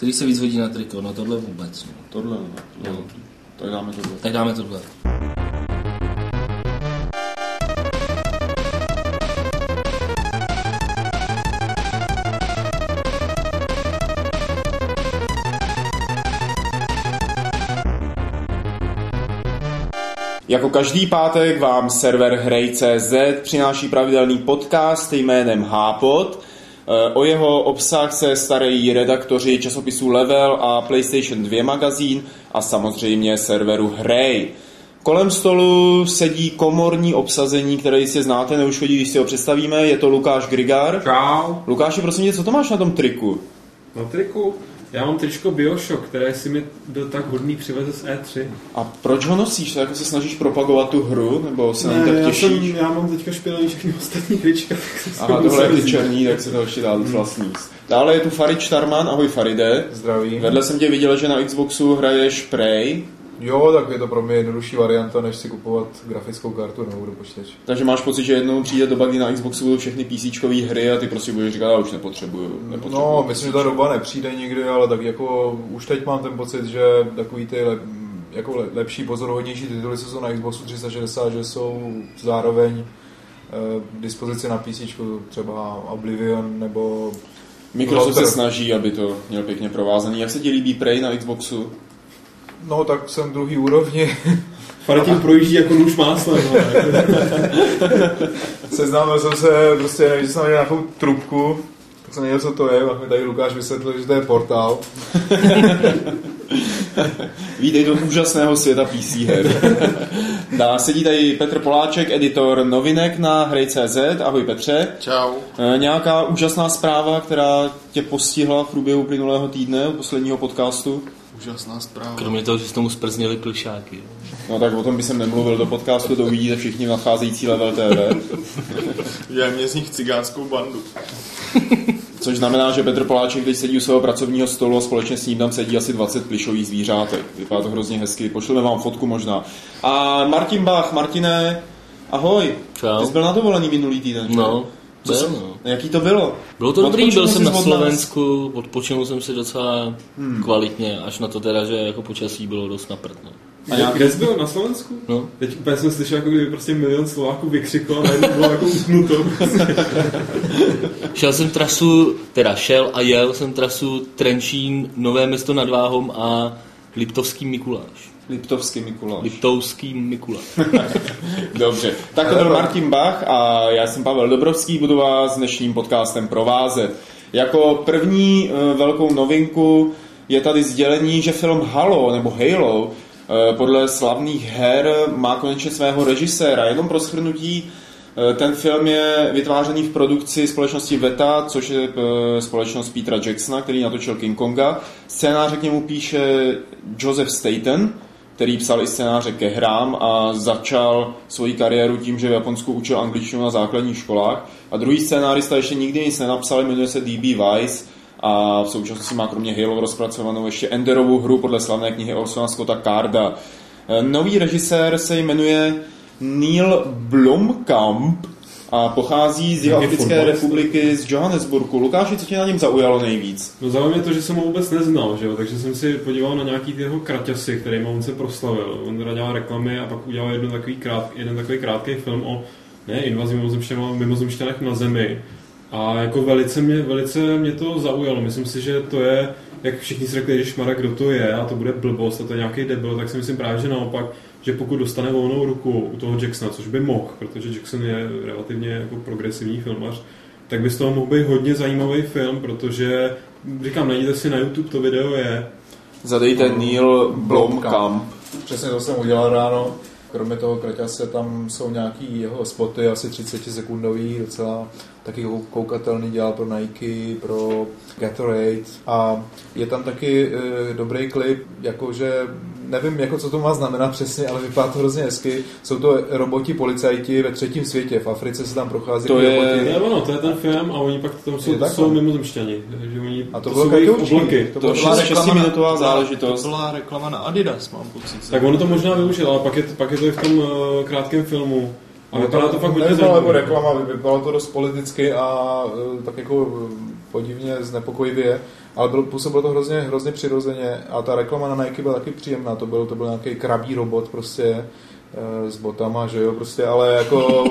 Který se víc hodí na triko? No tohle vůbec. No. Tohle, no. Tak dáme tohle. Tak dáme tohle. Jako každý pátek vám server Hrej.cz přináší pravidelný podcast jménem Hápod. O jeho obsah se starají redaktoři časopisů Level a PlayStation 2 magazín a samozřejmě serveru Hrej. Kolem stolu sedí komorní obsazení, které jistě znáte, neuškodí, když si ho představíme. Je to Lukáš Grigar. Čau. Lukáši, prosím tě, co to máš na tom triku? Na triku? Já mám tričko BioShock, které si mi byl tak hodný přivezl z E3. A proč ho nosíš? Jako se snažíš propagovat tu hru? Nebo se na tak těšíš? Já mám teďka špinaný všechny ostatní trička. Aha, tohle je ty černý, tak se to ještě dá docela sníst. Dále je tu Farid Štarman. Ahoj Faride. Zdravím. Vedle jsem tě viděl, že na Xboxu hraješ Prey. Jo, tak je to pro mě jednodušší varianta, než si kupovat grafickou kartu nebo do počítače. Takže máš pocit, že jednou přijde doba, kdy na Xboxu budou všechny PCčkové hry a ty prostě budeš říkat, já už nepotřebuju. No, myslím, že ta doba nepřijde nikdy, ale tak jako už teď mám ten pocit, že takový ty lepší, pozoruhodnější tituly, co jsou na Xboxu 360, že jsou zároveň k dispozici na PCčku, třeba Oblivion nebo... Microsoft se snaží, aby to měl pěkně provázaný. Jak se ti líbí Prey na Xboxu? No, tak jsem druhý úrovni. Faretím projíždí jako nůž máslem. Seznámil jsem se prostě, že jsem měl nějakou trubku, tak jsem nevěděl, co to je, pak mi tady Lukáš vysvětlil, že to je portál. Vítej do úžasného světa PC her. Sedí tady Petr Poláček, editor novinek na Hrej.cz. Ahoj Petře. Čau. Nějaká úžasná zpráva, která tě postihla v průběhu plynulého týdne od posledního podcastu? Úžasná zpráva. Kromě toho, že s tomu sprznili plšáky. No tak o tom by jsem nemluvil do podcastu, to uvidíte všichni v nadcházející Level TV. Já mě z nich cigánskou bandu. Což znamená, že Petr Poláček teď sedí u svého pracovního stolu a společně s ním tam sedí asi 20 plišových zvířátek. Vypadá to hrozně hezky, pošleme vám fotku možná. A Martin Bach, Martine, ahoj. Čau. Ty jsi byl na dovolený minulý týden, že? No. Jaký to bylo? Bylo to dobrý, byl jsem na Slovensku, odpočinul jsem si docela kvalitně, až na to teda, že jako počasí bylo dost na prd. No. A kde jsi byl? Na Slovensku? No. Teď úplně jsem slyšel, jako kdyby prostě milion Slováků vykřikl a najednou bylo jako utnuto. Jel jsem trasu Trenčín, Nové Město nad Váhom a Liptovský Mikuláš. Liptovský Mikuláš. Dobře, tak to byl Martin Bach a já jsem Pavel Dobrovský, budu vás s dnešním podcastem provázet. Jako první velkou novinku je tady sdělení, že film Halo podle slavných her má konečně svého režiséra. Jenom pro shrnutí, ten film je vytvářený v produkci společnosti Veta, což je společnost Petera Jacksona, který natočil King Konga. Scénáře k němu píše Joseph Staten, který psal i scénáře ke hrám a začal svoji kariéru tím, že v Japonsku učil angličtinu na základních školách. A druhý scénárista ještě nikdy nic nenapsal, jmenuje se D.B. Weiss a v současnosti má kromě Halo rozpracovanou ještě Enderovou hru podle slavné knihy Orsona Scotta Carda. Nový režisér se jmenuje Neil Blomkamp a pochází z Jihoafrické republiky, z Johannesburgu. Lukáši, co tě na něm zaujalo nejvíc? No zaujalo mě to, že jsem ho vůbec neznal, že jo? Takže jsem si podíval na nějaký ty jeho kraťasy, kterými on se proslavil. On dělal reklamy a pak udělal jeden takový krátký film o invazi mimozemšťanech na Zemi. A jako velice mě to zaujalo. Myslím si, že to je, jak všichni si řekli, Ježišmarja, kdo to je a to bude blbost a to je nějaký debil, tak si myslím právě, že naopak, že pokud dostane volnou ruku u toho Jacksona, což by mohl, protože Jackson je relativně jako progresivní filmař, tak by z toho mohl být hodně zajímavý film, protože, říkám, najděte si na YouTube, to video je. Zadejte Neil Blomkamp. Přesně to jsem udělal ráno. Kromě toho kraťase tam jsou nějaký jeho spoty, asi 30 sekundový, docela taky koukatelný, dělal pro Nike, pro Gatorade a je tam taky dobrý klip, jakože nevím, jako co to má znamenat přesně, ale vypadá to hrozně hezky. Jsou to roboti policajti ve třetím světě, v Africe se tam prochází to roboti. To je ten film a oni pak tam jsou mimozemšťani. A to bylo oblaky. To byla 6minutová záležitost. To byla reklama na Adidas, mám pocit. Tak ono to možná využil, ale pak je to i v tom krátkém filmu. A vypadá to fakt hodně zajímavé. Nebyla reklama, vypadalo to dost politicky a tak jako podivně znepokojivě, ale působilo to hrozně přirozeně a ta reklama na Nike byla taky příjemná, to byl nějaký krabí robot prostě s botama, že jo, prostě, ale jako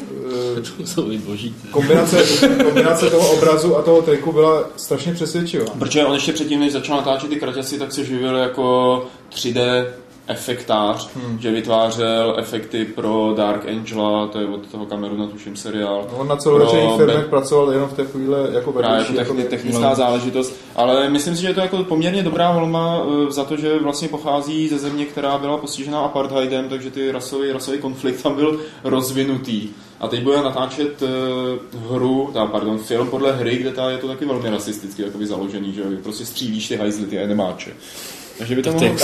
kombinace toho obrazu a toho triku byla strašně přesvědčivá. Protože on ještě předtím, než začal natáčet ty kraťasy, tak se živil jako 3D efektář, že vytvářel efekty pro Dark Angela, to je od toho Camerona, tuším, seriál. No, on na celodenních firmách pracoval jenom v té chvíli jako vedoucí. Jako technická záležitost, ale myslím si, že je to jako poměrně dobrá volba za to, že vlastně pochází ze země, která byla postižená apartheidem, takže ty rasový konflikt tam byl rozvinutý. A teď bude natáčet film podle hry, kde je to taky velmi rasisticky takový založený, že prostě střílíš ty hajzly, ty animáče. Takže by to mohlo...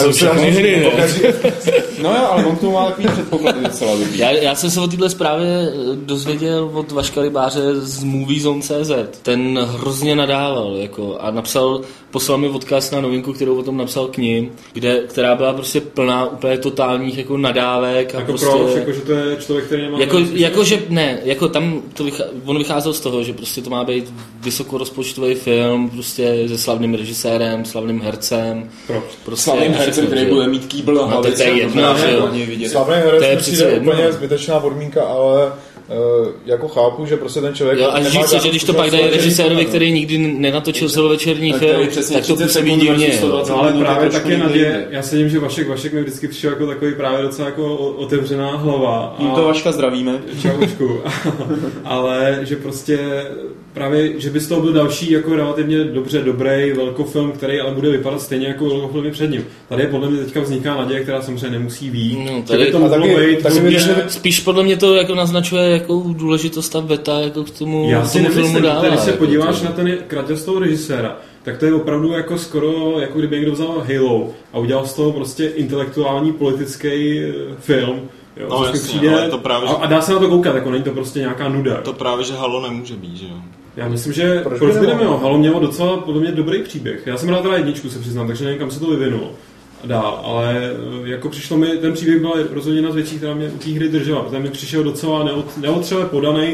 No jo, ale on k tomu má takový předpoklady docela dobrý. Já jsem se o téhle zprávě dozvěděl od Vaška Rybáře z MovieZone.cz. Ten hrozně nadával a poslal mi odkaz na novinku, kterou o tom napsal k ním, která byla prostě plná úplně totálních jako nadávek. Jako prostě, proč? Jako, že to je člověk, který nemá... On vycházel z toho, že prostě to má být vysokorozpočtový film, prostě se slavným režisérem, slavným hercem. Proč? Prostě slavným hercem, který bude mít kýbl na hlavě. To je jedno, že slavný herec je úplně zbytečná podmínka, ale jako chápu, že prostě ten člověk... Jo, a říct si, že když to pak dají režisérovi, který nikdy nenatočil celovečerní film, tak to působí divně. No, ale právě taky naděje. Já se dím, že Vašek mi vždycky přišel jako takový právě docela jako otevřená hlava. Tímto Vaška zdravíme. Čau Vašku. Ale že prostě právě, že by z toho byl další jako relativně dobrý velkofilm, který ale bude vypadat stejně jako velkofilmy před ním. Tady je podle mě teďka vzniká naděje, která samozřejmě nemusí být. No, tady spíš podle mě to jako naznačuje jakou důležitost ta veta jako k tomu filmu dává. Když se podíváš na ten kratěz toho režiséra, tak to je opravdu jako skoro, jako kdyby někdo vzal Halo a udělal z toho prostě intelektuální politický film. Jo, no jasně, ale to právě, a dá se na to koukat, jako není to prostě nějaká nuda. To právě, že Halo nemůže být, že jo? Já myslím, že proč by nemělo? Halo mělo docela podle mě dobrý příběh. Já jsem rád teda jedničku, se přiznám, takže nevím, kam se to vyvinulo dál, ale jako přišlo mi, ten příběh byl rozhodně jedna z věcí, která mě u té hry držela, protože mi přišel docela neotřele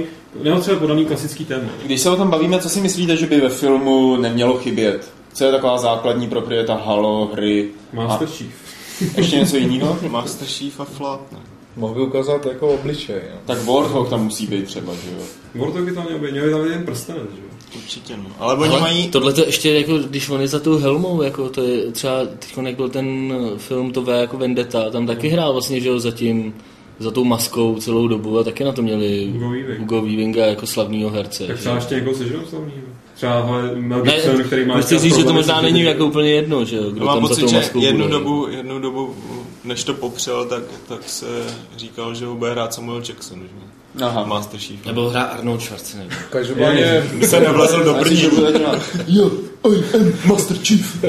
podaný klasický téma. Když se o tom bavíme, co si myslíte, že by ve filmu nemělo chybět? Co je taková základní proprieta Halo, hry? Master Chief. Ještě něco jiného? Master Chief a Flat, ne? Mohl by ukázat jako obličej. No. Tak Warthog tam musí být třeba, že jo? Warthog by tam měl tam jeden prstenec, že jo? Určitě, no. Ale oni mají... Tohle to ještě, jako, když on je za tou helmou, jako to je třeba, jak byl ten film, to V jako Vendetta, tam taky hrál vlastně, že jo, za tou maskou celou dobu a taky na to měli Hugo Weavinga jako slavnýho herce. Tak třeba ještě někoho sežil slavnýho? Třeba Mel Gibson, který má... Chci říct, že to možná není jako úplně jedno, že jo, kdo mám tam pocit, za tou maskou že bude. jednu dobu, než to popřel, tak se říkal, že ho bude hrát Samuel Jackson, že? Aha. Master Chief. Nebo hrá Arnold Schwarzenegger. Každopádně se nevlezl do brní. Jo, Master Chief.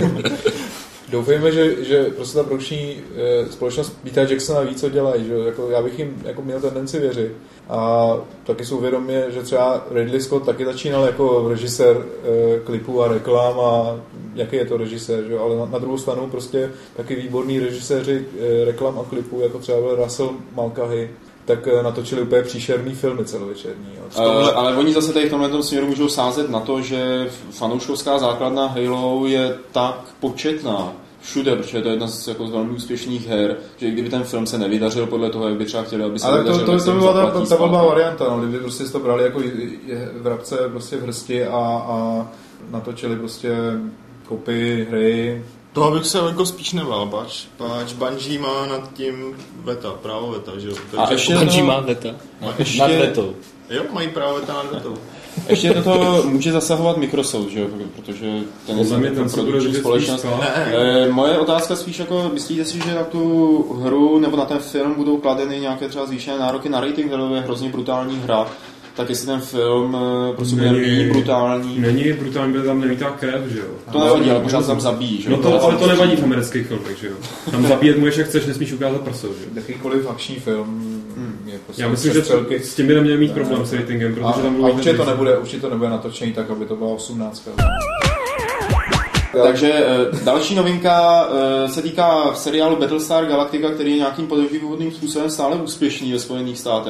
Doufejme, že prostě ta produkční společnost Peter Jacksona ví, co dělají. Že? Jako, já bych jim jako měl tendenci věřit. A taky jsou vědomi, že třeba Ridley Scott taky začínal jako režisér klipů a reklam a jaký je to režisér, že? Ale na druhou stranu prostě taky výborní režiséři reklam a klipů, jako třeba byl Russell Mulcahy, tak natočili úplně příšerný filmy celovečerní. Ale oni zase tady v tomhle směru můžou sázet na to, že fanouškovská základna Halo je tak početná všude, protože to je jedna z velmi úspěšných her, že i kdyby ten film se nevydařil podle toho, jak by třeba chtěli, aby se vydařil, ale to by byla ta blbá varianta, no, kdyby prostě to brali jako vrabce prostě v hrsti a natočili prostě kopy hry. Toho bych se jako spíš nebál, páč Bungie má nad tím právo veta, že jo? A ještě Bungie má veta, nad vetou. Jo, mají právo veta nad vetou. Ještě toto může zasahovat Microsoft, že jo? Protože ten je produkční společnost. Moje otázka spíš jako, myslíte si, že na tu hru nebo na ten film budou kladeny nějaké třeba zvýšené nároky na rating, to je hrozně brutální hra, tak jestli ten film prostě bude méně brutální. Není brutální, protože tam nemítá krev, že jo? To nevadí, ale pořád tam zabíjí, že jo? No ale to nevadí v amerických filmech, že jo? Tam zabíjet můžeš, jak chceš, nesmíš ukázat prso, že jo? Jakýkoliv akční film je prostě... Já myslím, že s tím by neměl mít problém s ratingem, protože tam a určitě to nebude natočený tak, aby to byla 18. Takže další novinka se týká seriálu Battlestar Galactica, který je nějakým podivným způsobem stále úspěšný ve Spojených státech.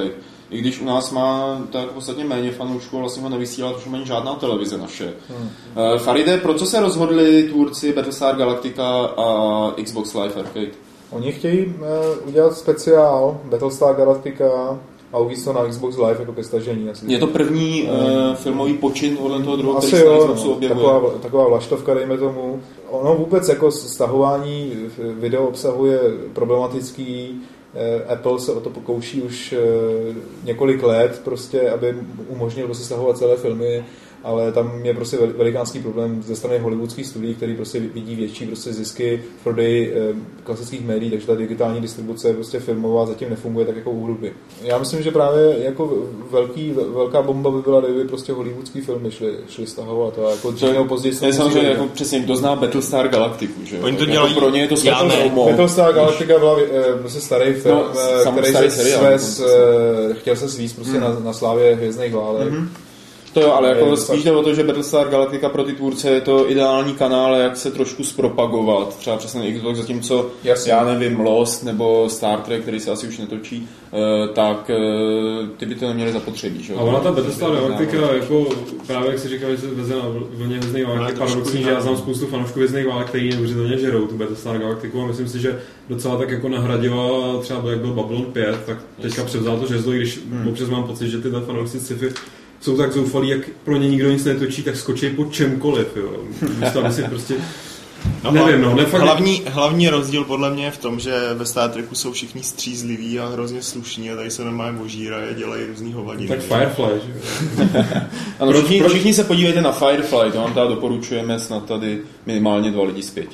i když u nás má tak podstatně méně fanoušků, vlastně ho nevysílá, už není žádná televize naše. Faride, pro co se rozhodli tvůrci Battlestar Galactica a Xbox Live Arcade? Oni chtějí udělat speciál Battlestar Galactica a uvidí to na Xbox Live jako ke stažení. Je to první filmový počin tohoto toho druhého, který se na Xboxu objevuje. Taková vlaštovka, dejme tomu. Ono vůbec jako stahování video obsahu je problematický. Apple se o to pokouší už několik let, prostě, aby umožnil prostě stahovat celé filmy, ale tam je prostě velikánský problém ze strany hollywoodských studií, který prostě vidí větší prostě zisky v prodeji klasických médií, takže ta digitální distribuce prostě filmová zatím nefunguje tak jako u hudby. Já myslím, že právě jako velká bomba by byla, kdyby prostě hollywoodský filmy šly stahovat a jako dřív nebo později se samozřejmě jako přesně, kdo zná Battlestar Galactiku, že? Oni to dělají, jako pro ně je to Battlestar Galactica byla prostě starý film, který chtěl se svíst prostě na slávě Hvězdných válek. To jo, ale jako spíš jde o to, že Battlestar Galactica pro ty tvůrce je to ideální kanál, jak se trošku zpropagovat. Třeba přesně Xbox, zatímco já nevím, Lost nebo Star Trek, který se asi už netočí, tak ty by to neměli zapotřebí. Že? A ona ta Battlestar Galactica, jako právě jak si říkal, že se veze na vlně Hvězdných válek, je paradoxní, že já znám spoustu fanoušků Hvězdných válek, který neuvěřitelně žerou tu Battlestar Galactiku a myslím si, že docela tak jako nahradila třeba jak byl Babylon 5, tak teďka převzal to žezlo, i když občas mám pocit, že tyhle fanoušci sci-fi jsou tak zoufalí, jak pro ně nikdo nic netočí, tak skočí po čemkoliv, jo. Místo, aby si prostě... nevím, hlavní rozdíl podle mě je v tom, že ve Star Treku jsou všichni střízliví a hrozně slušní a tady se normálně ožírají a dělají různý hovadiny. Tak Firefly, že ano, všichni se podívejte na Firefly, to vám tady doporučujeme snad tady minimálně 2 lidi z 5.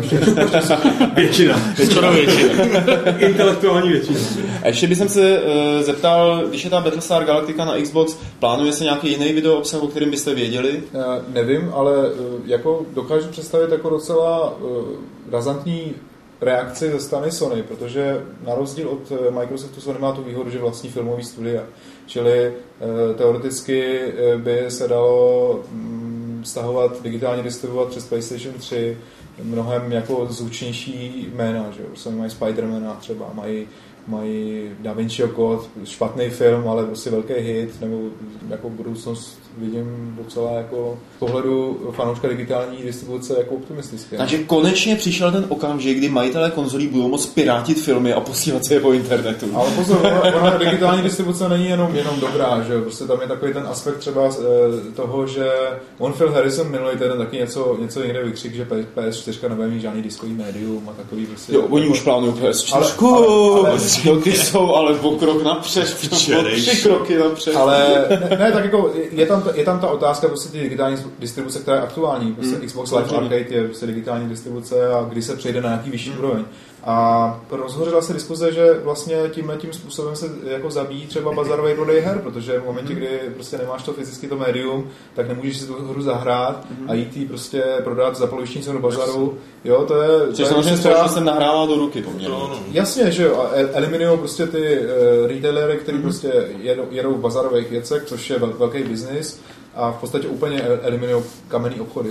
Většina. Intelektuální většina. A ještě bych se zeptal, když je ta Battlestar Galactica na Xbox, plánuje se nějaký jiný video obsah, o kterým byste věděli? Nevím, ale jako dokážu představit jako docela razantní reakci ze strany Sony, protože na rozdíl od Microsoftu Sony má tu výhodu, že vlastní filmový studia. Čili teoreticky by se dalo stahovat, digitálně distribuovat přes PlayStation 3 mnohem jako zvučnější jména, že jo? Mají Spidermana třeba, mají Da Vinciho Code, špatný film, ale prostě velký hit, nebo jako budoucnost vidím docela jako z pohledu fanouška digitální distribuce jako optimistické. Takže konečně přišel ten okamžik, kdy majitelé konzolí budou moct pirátit filmy a posílat se je po internetu. Ale pozor, ona digitální distribuce není jenom dobrá, že prostě tam je takový ten aspekt třeba toho, že Phil Harrison minulý týden taky něco někde vykřik, že PS4 nebude mít žádný diskový médium a takový prostě... Jo, oni už plánují PS4. Ale ty jsou ale o krok napřed, o 3 kroky napřed. Ale ne, tak jako je tam ta otázka prostě ty digitální distribuce, která je aktuální. Prostě Xbox Live Arcade je prostě digitální distribuce a kdy se přejde na nějaký vyšší úroveň. A rozhořela se diskuze, že vlastně tímhletím způsobem se jako zabíjí třeba bazarový prodej her, protože v momentě, kdy prostě nemáš to fyzicky to médium, tak nemůžeš si tu hru zahrát a jít jí prostě prodat za poloviční cenu do bazaru. Jo, to je... Což samozřejmě společnost se nahrává do ruky poměrně. Jasně, že jo, a eliminují prostě ty retailery, který prostě jedou v bazarových věcech, což je velký biznis. A v podstatě úplně eliminují kamenný obchody.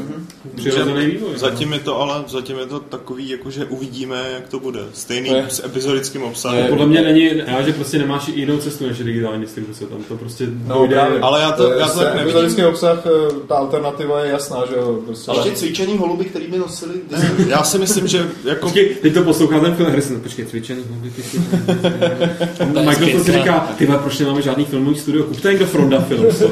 Zatím je to takový, jakože uvidíme, jak to bude. Stejný s epizodickým obsahem. Podle mě není, že prostě nemáš jinou cestu než digitální distribuce, tam to prostě dojde. Ale já to tak nevidím. Epizodický obsah, ta alternativa je jasná, že jo. Prostě. Ale ještě cvičený holuby, který by nosili... Já si myslím, že jako... Počkej, teď to poslouchá ten film Harrison, počkej, cvičený holuby, Microsoft si říká, proč nemáme žádný filmový studio, kupte někdo Fronda Films.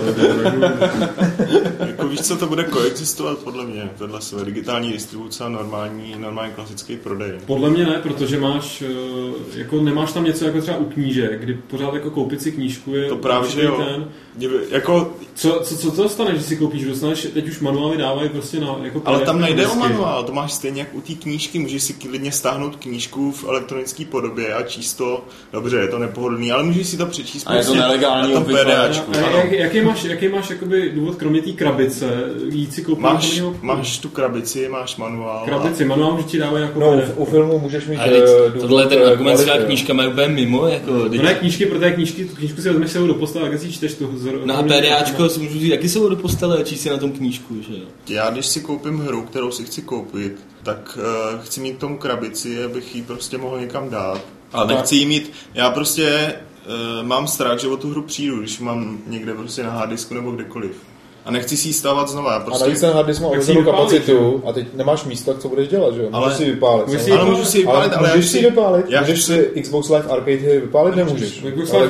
Jako víš, co to bude koexistovat podle mě, tohle své digitální distribuce a normální klasický prodej. Podle mě ne, protože máš, jako nemáš tam něco jako třeba u knížek, kdy pořád jako koupit si knížku je... To právě, že jo. Jako... Co to stane, že si koupíš, dostaneš, teď už manuály dávají prostě na... Jako ale tam nejde o manuál, to máš stejně jak u té knížky, můžeš si klidně stáhnout knížku v elektronické podobě a číst to, dobře, je to nepohodlný, ale můžeš si to přečíst. A je to nelegální PDAčku. Jaký máš jakoby důvod, kromě té krabice, jít si koupit... Máš tu krabici, máš manuál. Manuál může ti dávat jako... No, u filmu můžeš mít... Tohle je ten argument, že knížka má úplně mimo, jako... No ne, knížky, protože tu knížku si vezmeš sebou do postele, jak si čteš tu... No a PDAčko si můžu říct, jaký sebou do postele a číst si na tom knížku, že jo? Já když si koupím hru, kterou si chci koupit, tak chci mít k tomu krabici, abych ji prostě mohl někam dát. Ale nechci jí mít... Já prostě... mám strach, že o tu hru přijdu, když mám někde prostě na harddisku nebo kdekoliv. A nechci si ji stávat znova. Prostě... A navíc ten harddisk má omezenou kapacitu a teď nemáš místo, co budeš dělat, že jo? Můžeš si vypálit. Můžu si vypálit, ale můžeš si vypálit. Můžeš si Xbox Live Arcade hry vypálit, nemůžeš.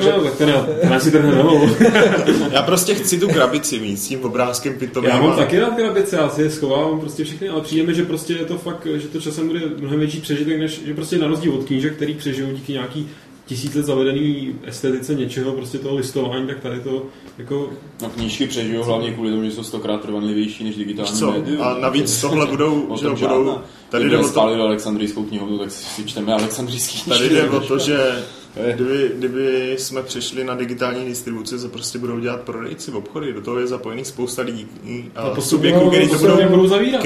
Já prostě chci tu krabici mít s tím obrázkem pitomým. Já mám taky rád krabice, já si je schovávám prostě všechny, ale přijde mi, že prostě je to fakt, že to časem bude mnohem větší přežitek, než že prostě na rozdíl od knížek, který přežijou díky nějaký 1000 let zavedený estetice něčeho, prostě toho listování, tak tady to jako... No knížky přežijou hlavně kvůli tomu, že jsou 100krát trvanlivější než digitální médium. A navíc tohle budou, že budou... Tady jde o to... spálil Alexandrijskou knihovnu, tak si čteme Alexandrijský knížky. Tady jde o to, že kdyby jsme přešli na digitální distribuci, se prostě budou dělat prodejci v obchody, do toho je zapojených spousta lidí a subjektů, který to budou zavírat.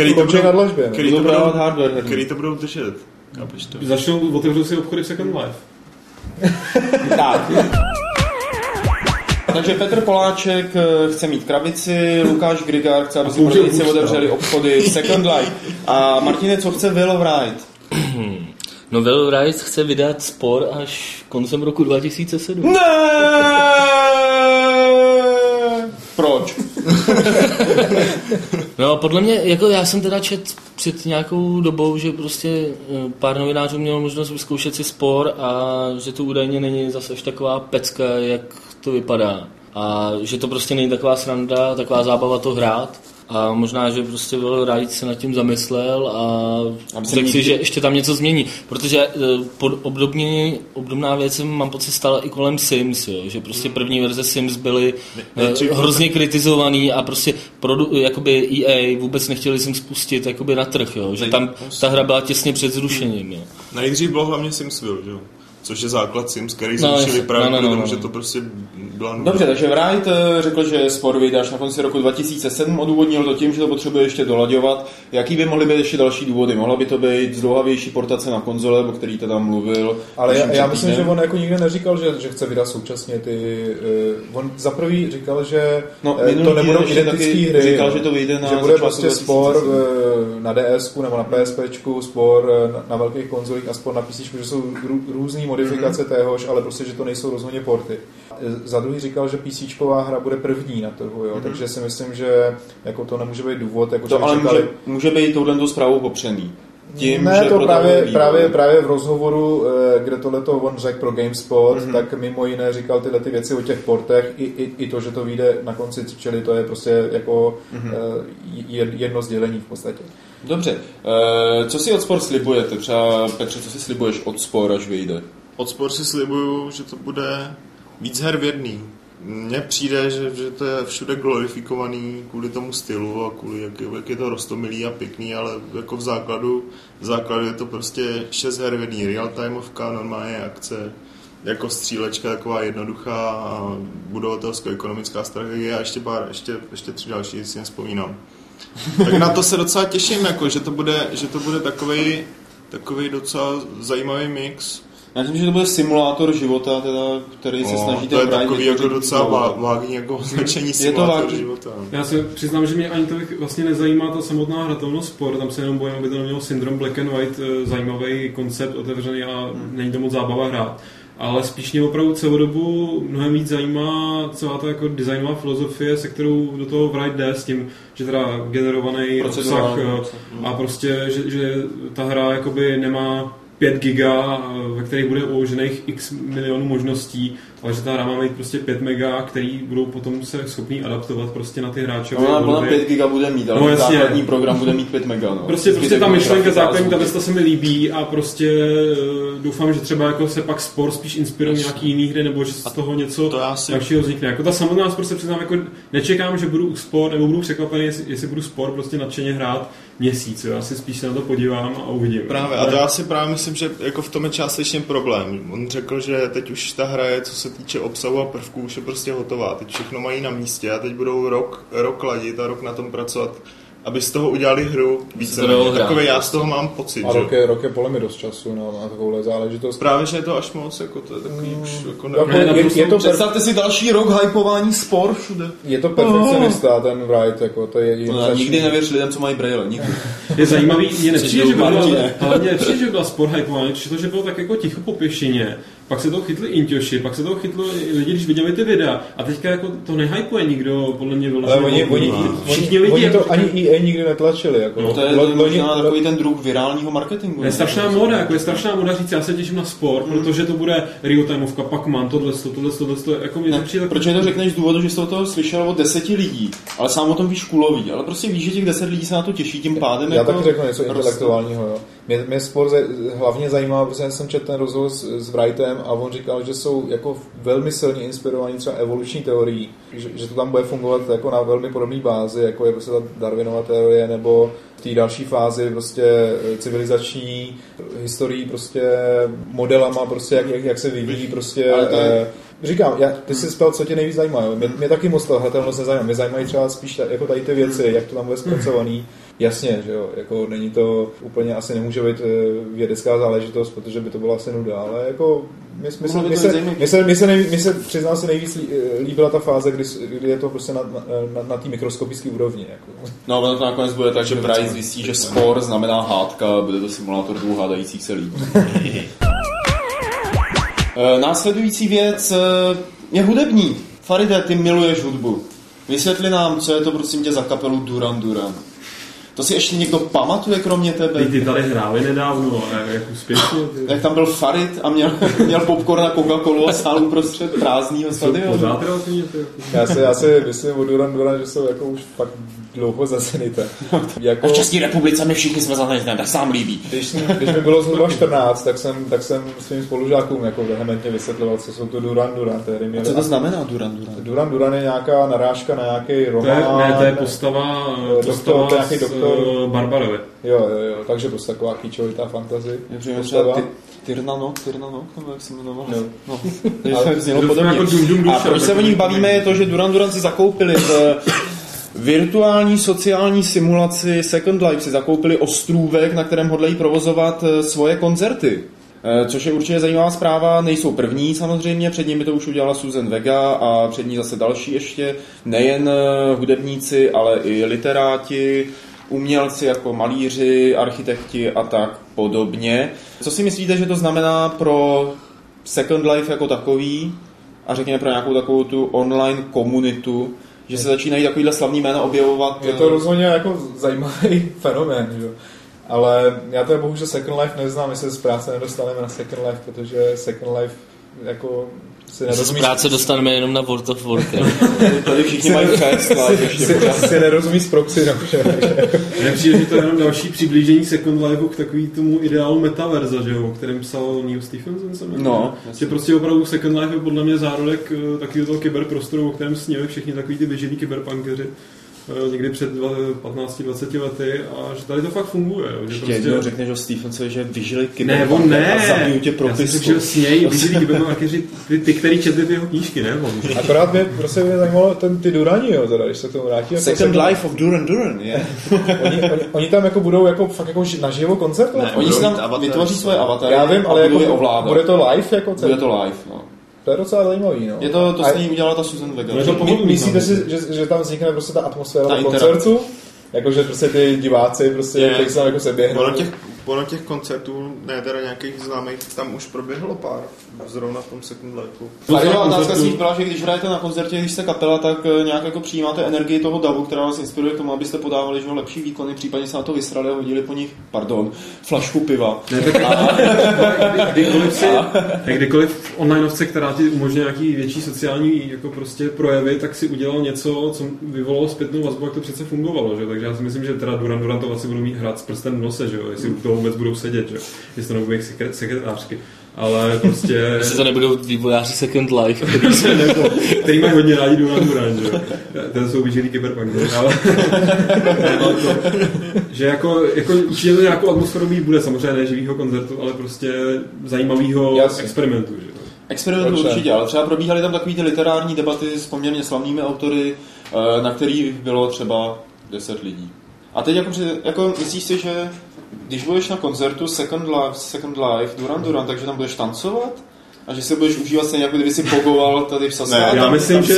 Který to budou držet. Otevřou si obchody v Second Life. Tak. Takže Petr Poláček chce mít krabici, Lukáš Grigar chce, aby si prodejci otevřeli obchody v Second Life. A Martine, co chce Will of Wright? No Will of Wright chce vydat Spor až koncem roku 2007. Ne! Proč? No podle mě, jako já jsem teda čet před nějakou dobou, že prostě pár novinářů mělo možnost vyzkoušet si Spor a že to údajně není zase až taková pecka, jak to vypadá. A že to prostě není taková sranda, taková zábava to hrát. A možná, že prostě Will Wright se nad tím zamyslel a řekl si, že ještě tam něco změní. Protože obdobná věc mám pocit stala i kolem Sims, jo? Že prostě první verze Sims byly hrozně kritizovaný a prostě jakoby EA vůbec nechtěli Sims spustit jakoby na trh, jo? Že tam ta hra byla těsně před zrušením. Jo? Nejdřív bylo hlavně Simsville, jo? Což je základ Sims, který zrušili právě tomu, že to prostě byla nuda. Dobře, takže Wright řekl, že Spor vyjde až na konci roku 2007, odůvodnil to tím, že to potřebuje ještě dolaďovat. Jaký by mohly být ještě další důvody? Mohla by to být zdlouhavější portace na konzole, o který teda mluvil? Ale já myslím, že on jako nikdy neříkal, že chce vydat současně ty... On za prvý říkal, že to nebudou identický hry. Říkal, že to vyjde na že bude prostě Spor na DSku nebo na PSPčku, Spor na velkých konzolích a Spor na PCčku, že jsou různý modifikace téhož, ale prostě, že to nejsou rozhodně porty. Za druhý říkal, že PCčková hra bude první na trhu, jo? Takže si myslím, že jako to nemůže být důvod. Jako to ale může být touhle zprávou popřený. Tím, ne, to právě v rozhovoru, kde tohleto on řekl pro GameSpot, tak mimo jiné říkal tyhle ty věci o těch portech, i to, že to vyjde na konci, čili to je prostě jako jedno sdělení v podstatě. Dobře, co si od Spor slibujete? Třeba Petře, co si slibuješ od Spor, až vyjde? Od Spor si slibuju, že to bude víc her v jedný. Mně přijde, že to je všude glorifikovaný kvůli tomu stylu a kvůli jak je to roztomilý a pěkný, ale jako v základu je to prostě 6 her v jedný. Real-timeovka, normálně akce, jako střílečka taková jednoduchá a budovatelsko-ekonomická strategie a ještě 3 další, si nevzpomínám. Tak na to se docela těším, jako, že to bude takový docela zajímavý mix. Já myslím, že to bude simulátor života, teda, který se snažíte brát. To je takový jako docela vágní jako označení simulátor života. Já se přiznám, že mě ani to vlastně nezajímá ta samotná hratelnost Spor, tam se jenom bojím, aby to nemělo syndrom Black and White, zajímavý koncept otevřený a není to moc zábava hrát. Ale spíš mě opravdu celou dobu mnohem víc zajímá celá ta jako designová filozofie, se kterou do toho Wright jde s tím, že teda generovaný obsah a prostě, že ta hra jakoby nemá 5 giga, ve kterých bude uložených x milionů možností, ale že ta hra má mít prostě 5 mega, který budou potom se schopný adaptovat prostě na ty hráče. Ona 5 giga bude mít, ale základní program bude mít 5 mega. No. Prostě ta myšlenka základní, ta se mi líbí a prostě doufám, že třeba jako se pak Spor spíš inspiruje nějaký jiný hry, nebo že z toho něco dalšího vznikne. Jako ta samotná Spor se přiznám, jako nečekám, že budu Spor, nebo budu překvapený, jestli budu Spor prostě nadšeně hrát měsíc. Já si spíš se na to podívám a uvidím. Právě, a to já si právě myslím, že jako v tom je částečně problém. On řekl, že teď už ta hra je, co se týče obsahu a prvků, už je prostě hotová. Teď všechno mají na místě a teď budou rok ladit a rok na tom pracovat, aby z toho udělali hru více. Takové já z toho mám pocit. A rok je podle mě dost času na takovouhle záležitost. Právě, že je to až moc, jako to je takový už jako představte si další rok hypování Spor všude. Je to perfekcionista, ten Wright, jako to je nikdy nevěř lidem, co mají braille, nikdy. Je zajímavý, mě nepřijde, že byla Spor hypování, to, že bylo tak jako ticho po pěšině, pak se toho chytli inťoši, pak se toho chytli lidi, když viděli ty videa a teďka jako to nehypuje nikdo, podle mě vyloženě. Všichni lidi oni to jako, ani EA nikdy netlačili. Jako. No, to je možná takový ten druh virálního marketingu. Je strašná moda, jako je strašná moda říct, já se těším na sport, protože to bude real-timeovka, pak mám tohle, jako mě to přijde. Proč to řekneš z důvodu, že jsi toho slyšel od 10 lidí, ale sám o tom víš kulový, ale prostě víš, že těch 10 lidí se na to těší, tím pádem já taky řeknu něco intelektuálního. Jo. Mě sport hlavně zajímá, protože jsem četl ten rozhovor s Wrightem a on říkal, že jsou jako velmi silně inspirovaní třeba evoluční teorií, že to tam bude fungovat jako na velmi podobné bázi, jako je prostě ta Darwinova teorie, nebo v té další fázi prostě civilizační historií prostě modelama, prostě jak se vyvíjí prostě. Říkám, ty jsi spěl, co tě nejvíc zajímá. Jo? Mě taky moc ta hratelnost nezajímá. Mě zajímají třeba spíš jako tady ty věci, jak to tam bude zpracovaný. Jasně, že jo, jako není to úplně, asi nemůže být vědecká záležitost, protože by to byla asi nuda, ale jako mně se přiznám se nejvíc líbila ta fáze, kdy je to prostě na té mikroskopické úrovni. Jako. No, ono to nakonec bude tak, že Bryce zjistí, že spor znamená hádka, bude to simulátor dvou hádajících se lidí. Následující věc je hudební. Faride, ty miluješ hudbu. Vysvětli nám, co je to prosím tě za kapelu Duran Duran. To si ještě někdo pamatuje kromě tebe? Ty tady hráli nedávno, jak úspěšně. Jak tam byl Farid a měl popcorn a Coca-Colu a stál uprostřed prázdného stadionu. Já si myslím o Duran Duran, že jsou jako už fakt dlouho zazenité. Jako... A v České republice my všichni jsme zazenité, tak sám líbí. Když mi bylo zhruba 14, tak jsem svým spolužákům jako vehementně vysvětloval, co jsou to Duran Duran. A co to znamená Duran Duran? Duran Duran je nějaká narážka na nějaký román. To je postava nějaký doktor. Barbarovi. Jo, takže prostě taková kýčovitá fantasy. Tyrnanok, nebo jak se jmenoval? No. A proč se o nich bavíme je to, že Duran Duran si zakoupili v virtuální sociální simulaci Second Life, si zakoupili ostrůvek, na kterém hodlají provozovat svoje koncerty. Což je určitě zajímavá zpráva, nejsou první samozřejmě, před nimi to už udělala Susan Vega a před ní zase další ještě, nejen hudebníci, ale i literáti, umělci jako malíři, architekti a tak podobně. Co si myslíte, že to znamená pro Second Life jako takový a řekněme pro nějakou takovou tu online komunitu, že se začínají takovýhle slavný jména objevovat? Je to rozhodně jako zajímavý fenomén, že? Ale já to bohužel Second Life neznám, my se z práce nedostaneme na Second Life, protože Second Life jako si nerozumí... Z práce dostaneme jenom na World of Warcraft. Tady všichni mají First Life ještě. Si nerozumí z proxy, no. Nepřijde, že to je jenom další přiblížení Second Lifeu k takový tomu ideálu metaverza, že jo, o kterém psal Neil Stephenson. No. Že prostě opravdu Second Life je podle mě zárodek takového toho kyberprostoru, o kterém sněli všichni takový ty vyživí kyberpunkeři někdy před 15-20 lety a že tady to fakt funguje. Že ještě jednou řekneš o Stephensovi, že vyžili kyberpunker a zabijou tě pro pisku. Já jsem si snějí vyžili kyberpunkeři, ty, který četli ty jeho knížky, ne? Akorát mě zajímalo ty Durani, jo, teda, když se k tomu vrátí. Second Life of Duran Duran, je. Oni tam jako budou jako fakt jako naživo koncertovat? Ne, oni si tam vytvoří svoje avatary. Já vím, ale jako bude to live jako celý? Bude to live, no. To je docela zajímavý, no. Je to stejně udělala ta Susan Vega. Myslíte si, že tam vznikne prostě ta atmosféra koncertu? Jakože prostě ty diváci prostě, kteří se tam jako se běhnou. Ono těch koncertů, ne teda nějakých známých, tam už proběhlo pár, zrovna v tom Second Lifeu. Zajímavá otázka si byla, že když hrajete na koncertě, když jste kapela, tak nějak jako přijímáte energii toho davu, která vás inspiruje k tomu, abyste podávali že lepší výkony, případně se na to vysrali a hodili po nich, flašku piva. Ne, kdykoliv onlineovce, která ti umožňuje nějaký větší sociální jako prostě projevy, tak si udělal něco, co vyvolalo zpětnou vazbu, jak to přece fungovalo, že? Takže já si myslím, že teda Duran to asi budou mít hrát s prstem v nose, že jo? Jestli u toho vůbec budou sedět, že? Jestli to nebudou jejich sekretářky. Ale prostě... Jestli to nebudou vývojáři Second Life, který mají hodně rádi Duran, že? To jsou vyžilý kyberpunk, ale... že jako určitě to nějakou atmosférový bude, samozřejmě ne živýho koncertu, ale prostě zajímavýho experimentu, že? Experimentu určitě, ale třeba probíhaly tam takový ty literární debaty s poměrně slavnými autory, na kterých bylo třeba 10 lidí. A teď jako myslíš si, že když budeš na koncertu Second Life, Duran, takže tam budeš tancovat? A že se budeš užívat stejně, jako kdyby si pogoval tady v Saskáči? Já myslím, že...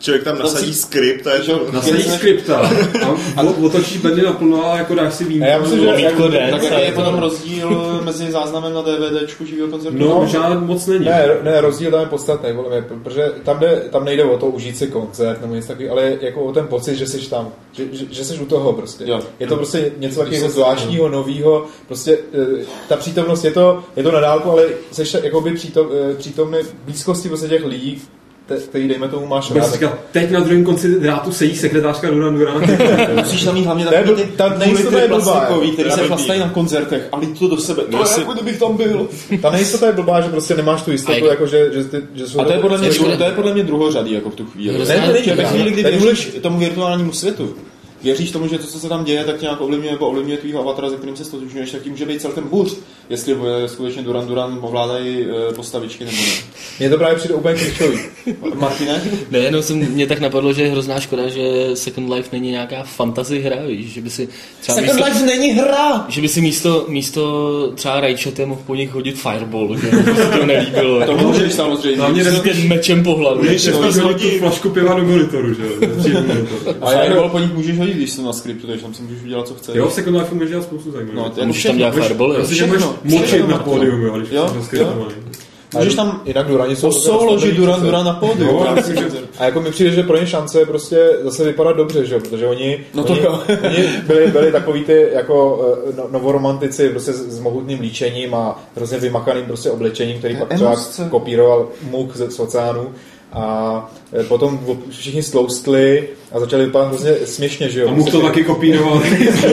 člověk tam nasadí skript a je to... Nasadí skripta a otočí bedny naplno a jako dáš si vínko. Já myslím, že tak jaký je potom rozdíl mezi záznamem na DVDčku živého koncertu? No, žádný moc není. Ne, rozdíl tam je podstatný, protože tam nejde o to užít si koncert nebo něco takového, ale jako o ten pocit, že jsi tam, že jsi u toho prostě. Jo. Je to prostě něco takového zvláštního, nového, prostě ta přítomnost je to na dálku, ale jsi jakoby přítomný blízkosti prostě těch lidí, který dejme tomu máš rád. Teď na druhém konci drátu sedí sekretářka Duran Duran. Musíš tam mít hlavně takový ty plastikový, který se chlastají na koncertech a lidi to do sebe. To je jako kdybych tam byl. Ta nejistota je blbá, že prostě nemáš tu jistotu, jako že jsou... A to je podle mě druhořadý jako v tu chvíli. Ve chvíli, kdy věříš tomu virtuálnímu světu, věříš tomu, že to, co se tam děje, tak tě nějak ovlivňuje tvýho avatara, se kterým se stotožňuješ, tak tím může být celkem hůř, jestli skutečně Duran ovládají postavičky nebo ne. Mně to právě přijde úplně klíčový. Martine? Ne, jenom mě tak napadlo, že je hrozná škoda, že Second Life není nějaká fantasy hra, víš, že by si třeba Second Life není hra! Že by si místo třeba Rajčete mohl po nich hodit Fireball, že se to nelíbilo. To můžeš samozřejmě. Hlavně ten mečem po hlavě. Můžeš hodit tu flašku piva do monitoru, že jo? A Fireball po nich můžeš hodit, když jsem na skriptu, takže tam si můžeš udělat, co chceš. Jo, v Second Life můžeš dělat spoustu zajímavých. No, můžeš tam dělat Fireball, prostě máš močit na pódium, jo, když můžeš tam jinak Durani jsou souložit Duran na pódium. A jako mi přijde, že pro ně šance prostě zase vypadat dobře, že jo, protože oni byli takový ty jako novoromantici prostě s mohutným líčením a hrozně vymakaným prostě oblečením, který pak třeba kopíroval Muk z oceánu. A potom všichni stloustli a začali vypadat hrozně směšně, že jo. A Muk to taky kopíroval.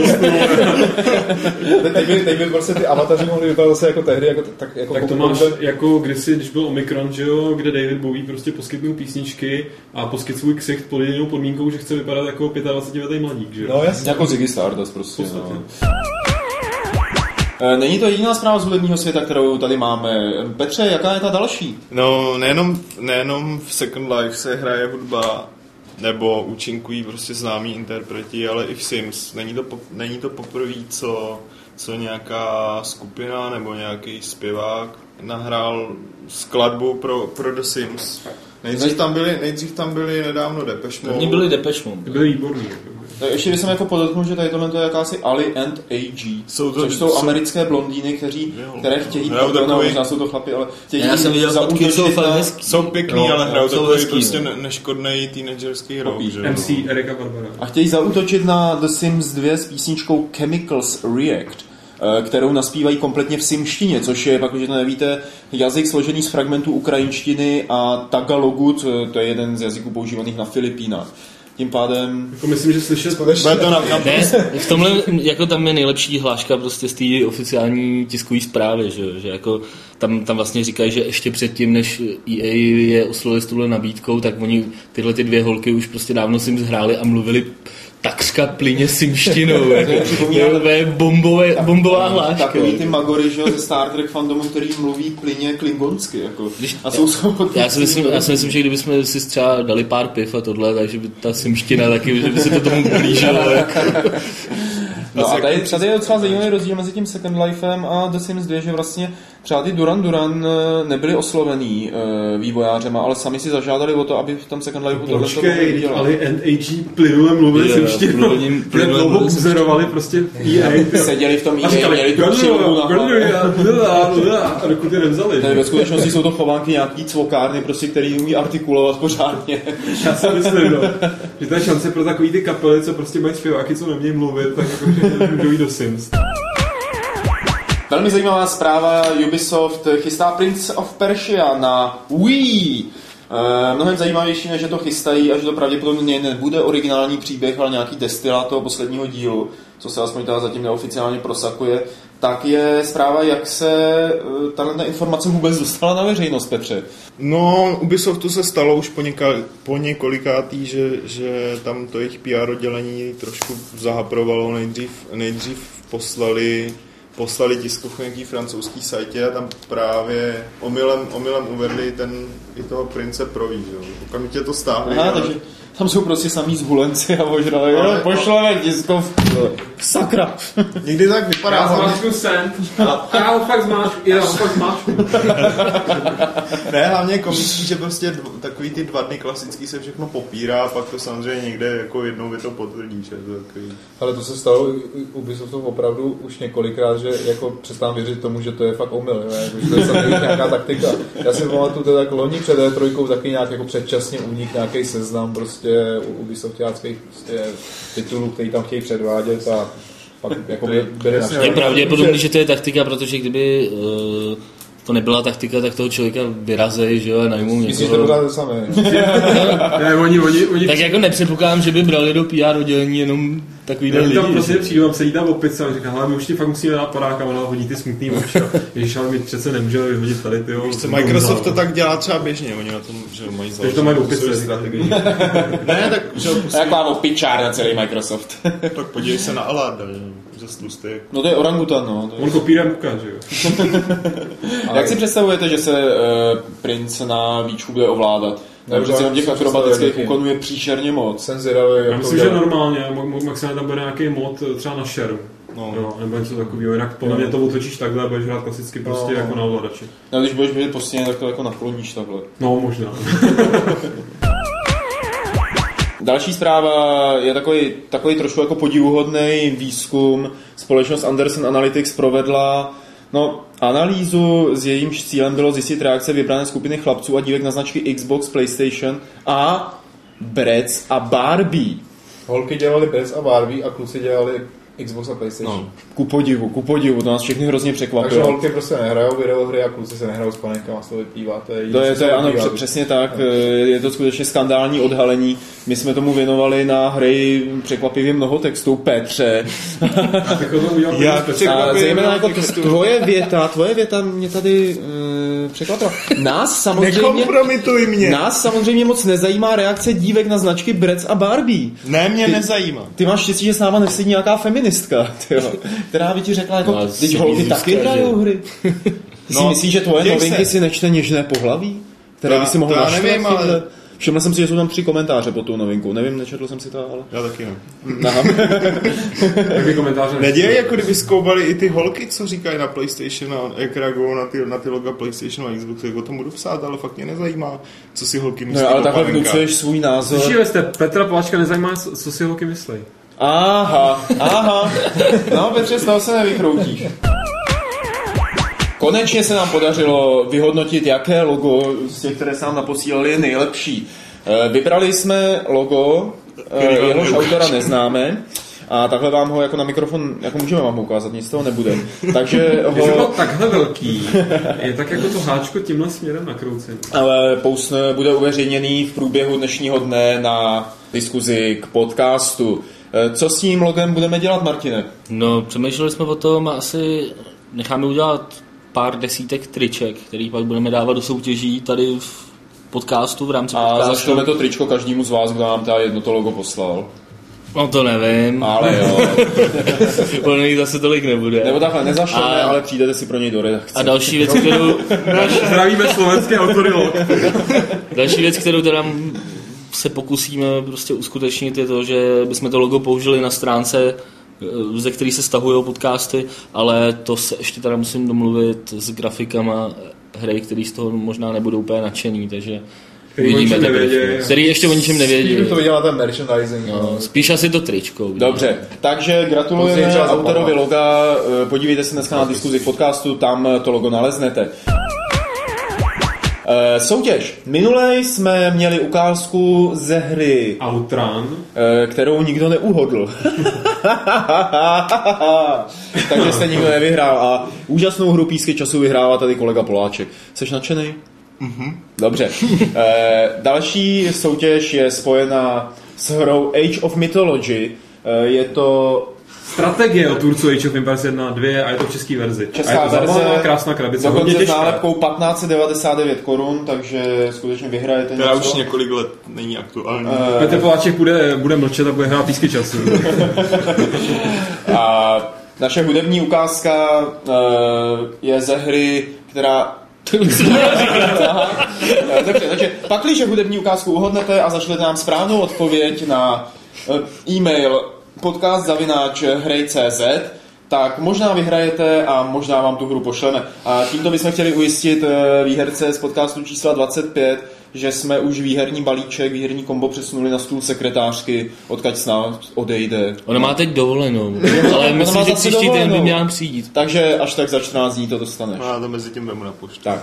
teď by prostě ty avataři mohli vypadat zase jako tehdy. Tak to máš jako kdysi, když byl Omikron, že jo, kde David Bowie prostě poskytnul písničky a poskyt svůj ksicht pod jedinou podmínkou, že chce vypadat jako 25letý mladík, že jo. No jasně. Jako Ziggy Stardust prostě. Není to jediná zpráva z hudebního světa, kterou tady máme. Petře, jaká je ta další? No, nejenom v Second Life se hraje hudba, nebo účinkují prostě známí interpreti, ale i v Sims. Není to poprvé, co nějaká skupina nebo nějaký zpěvák nahrál skladbu pro The Sims. Nejdřív tam byli nedávno Depeche Mode. Oni byli Depeche Mode. Byli výborní. Tak ještě bych jako podotknul, že tady tohle je jakási Ali and AG, což jsou americké blondýny, které chtějí, možná jsou to chlapy, ale chtějí jsou pěkný, ale hrajou takový prostě neškodnej teenagerský rock. MC Erika Barbara. A chtějí zaútočit na The Sims 2 s písničkou Chemicals React, kterou naspívají kompletně v simštině, což je, pak, když to nevíte, jazyk složený z fragmentů ukrajinštiny a tagalogu, to je jeden z jazyků používaných na Filipínách. Tím pádem... Jako myslím, že slyšet... V tomhle, jako tam je nejlepší hláška prostě z té oficiální tiskové zprávy, že jako tam vlastně říkají, že ještě předtím, než EA je oslovili s touhle nabídkou, tak oni tyhle ty dvě holky už prostě dávno Sims hráli a mluvili takřka plyně simštinou, jako bombová hláška. Takový ty magory, že, ze Star Trek fandomu, který mluví plyně klingonsky, jako. Já si myslím, že kdybychom si třeba dali pár piv a tohle, takže by ta simština taky, že by se to tomu blížilo. Jako. No a tady je docela zajímavý rozdíl mezi tím Second Lifem a The Sims 2, že vlastně třeba ty Duran nebyli oslovený vývojářema, ale sami si zažádali o to, aby v tom Second Lifeu tohle to mohli dělat. Ale NAG plynule mluvili simštinou. Dlouho uzerovali prostě EA. Seděli v tom EA, měli tu přilbu a dokud je nevzali. Ne, ve skutečnosti jsou to chovánky nějaký cvokárny, prostě, který umí artikulovat pořádně. Já si myslím, že to je šance pro takový ty kapely, co prostě mají zpěváky, co nemějí mluvit, tak jako můžou jít do Sims. Velmi zajímavá zpráva, Ubisoft chystá Prince of Persia na Wii. Mnohem zajímavější, než že to chystají a že to pravděpodobně nebude originální příběh, ale nějaký destilát toho posledního dílu, co se aspoň teda zatím neoficiálně prosakuje, tak je zpráva, jak se tato informace vůbec dostala na veřejnost, Petře. No, Ubisoftu se stalo už po několikátý, že tam to jejich PR oddělení trošku zahaprovalo. Nejdřív poslali tiskovku nějaký francouzský sajtě a tam právě omylem uvedli i toho Prince Pro, že jo. Okamžitě to stáhli. Aha, takže Tam jsou prostě samý zhulenci a ožrali. Pošleme tiskovku. Sakra. Někdy tak vypadá. Já zmáčknu sen. A já ho fakt zmáčknu. Ne, hlavně komický, že prostě takový ty 2 dny klasický se všechno popírá a pak to samozřejmě někde jako jednou to potvrdí, že to takový... Ale to se stalo u Ubisoftu opravdu už několikrát, že jako přestávám věřit tomu, že to je fakt omyl, jako, že to je samozřejmě nějaká taktika. Já si pamatuju, to tak loni před E3 taky nějak jako předčasně unik nějaký seznam prostě ubisoftiáckých prostě titulů, který tam chtějí předvádět a pak jako byli na Je pravděpodobný, že to je taktika, protože kdyby to nebyla taktika, tak toho člověka vyrazej, že jo, a najmou někoho. Myslíš, že to bylo to samé? Ne, oni tak jako nepředpokládám, že by brali do PR oddělení jenom takovýhle lidi. Tam prostě přijdu a sedí tam opice a říká, hele, my už ti fakt musíme dát podák a ona hodí ty smutný oči. Ježiš, ale my přece nemůžeme vyhodit tady ty. Microsoft to tak dělá třeba běžně, oni na tom, že mají založenou. Takže to mají opice strategii. Ne, tak že taková opičár na celý Microsoft. Tak podívej se na Alarda, že tlustý. No to je orangutan, no. On kopírem ukáže, jo. Jak si představujete, že se princ na výčku bude ovládat? Protože jenom těch akrobatických úkonů je příšerně moc. Jsem zvědavý. Já myslím, že normálně, maximálně tam bude nějaký mod třeba na share. No, nebo něco takového, jinak podle mě to otočíš takhle a budeš hrát klasicky prostě jako na ovladači. No, když budeš vidět postěně, tak to jako nakloníš takhle. No, možná. Další zpráva je takový trošku jako podivuhodný výzkum. Společnost Anderson Analytics provedla analýzu, s jejímž cílem bylo zjistit reakce vybrané skupiny chlapců a dívek na značky Xbox, PlayStation a Bratz a Barbie. Holky dělali Bratz a Barbie a kluci dělali Xbox a PlayStation. No, ku podivu, to nás všechny hrozně překvapilo. Takže holky prostě nehrajou videohry a kluci se nehrajou s panenkama, z toho vyplývá. To je ano, přesně tak, je to skutečně skandální odhalení. My jsme tomu věnovali na hry překvapivě mnoho textů, Petře. A zejména jako tvoje věta mě tady překvapila. Nás samozřejmě moc nezajímá reakce dívek na značky Bratz a Barbie. Ne, mě nezajímá. Ty máš štěstí, že s náma nesedí nějaká feministka, která by ti řekla, jako, teď holky taky hrajou hry. Ty si myslíš, že tvoje novinky si nečte něžné pohlaví? Které by si mohl naštvat? Nevím, ale... Všiml jsem si, že jsou tam 3 komentáře pod tou novinku. Nevím, nečetl jsem si to, ale... Já taky ne. Taky komentáře. Neděje, jako kdyby zkoubali i ty holky, co říkají na PlayStation a jak reagují na ty loga PlayStation a Xbox, jak o tom budu psát, ale fakt mě nezajímá, co si holky myslí. No, ale takhle vnucuješ svůj názor. Slyšeli jste, Petra Poláčka nezajímá, co si holky myslí. Aha. No, Petře, z toho se nevychroutíš. Konečně se nám podařilo vyhodnotit, jaké logo z těch, které se nám naposílali, je nejlepší. Vybrali jsme logo, jehož autora neznáme, a takhle vám ho jako na mikrofon, jako můžeme vám ho ukázat, nic z toho nebude. Takže ho... Je to takhle velký, je tak jako to háčko tímhle směrem nakroucený. Ale post bude uveřejněný v průběhu dnešního dne na diskuzi k podcastu. Co s tím logem budeme dělat, Martine? No, přemýšleli jsme o tom a asi necháme udělat pár desítek triček, který pak budeme dávat do soutěží tady v podcastu, v rámci podcastu. A zašleme to tričko každému z vás, kdo nám jedno to logo poslal. No to nevím. Ale jo. Ono jich zase tolik nebude. Nebo takhle nezašleme, ale přijdete si pro něj do redakce. A další věc, kterou... Zdravíme slovenské autory log. Další věc, kterou teda se pokusíme prostě uskutečnit, je to, že bychom to logo použili na stránce, ze který se stahují podcasty, ale to se ještě teda musím domluvit s grafikama hry, který z toho možná nebudou úplně nadšený, takže uvidíme který ještě o ničem nevědí. Spíš to viděla ten merchandising. No, spíš asi to tričko. Dobře, takže gratulujeme autorovi loga, podívejte se dneska na diskuzi v podcastu, tam to logo naleznete. Soutěž. Minule jsme měli ukázku ze hry Outrun, kterou nikdo neuhodl. Takže jste nikdo nevyhrál a úžasnou hru Písky času vyhrává tady kolega Poláček. Jseš nadšený? Mm-hmm. Dobře. Další soutěž je spojena s hrou Age of Mythology. Je to strategie o Turcu Age of Empires 1 2 a je to v české verzi. Česká verze, zabavená, krásná krabice. Dokonce s nálepkou 1599 korun, takže skutečně vyhrajete něco. Já už několik let není aktuální. Petr Poláček bude mlčet a bude hrát Písky času. A naše hudební ukázka je ze hry, která Dobře, takže pakliže hudební ukázku uhodnete a zašlete nám správnou odpověď na e-mail podcast@hrej.cz, tak možná vyhrajete a možná vám tu hru pošleme. A tímto bychom chtěli ujistit výherce z podcastu čísla 25, že jsme už výherní balíček, výherní kombo přesunuli na stůl sekretářky, odkud s námi odejde. Ona má teď dovolenou, ale myslím, že příští týden by měla přijít. Takže až tak za 14 dní to dostaneš. Já to mezi tím vemu na poštu. Tak.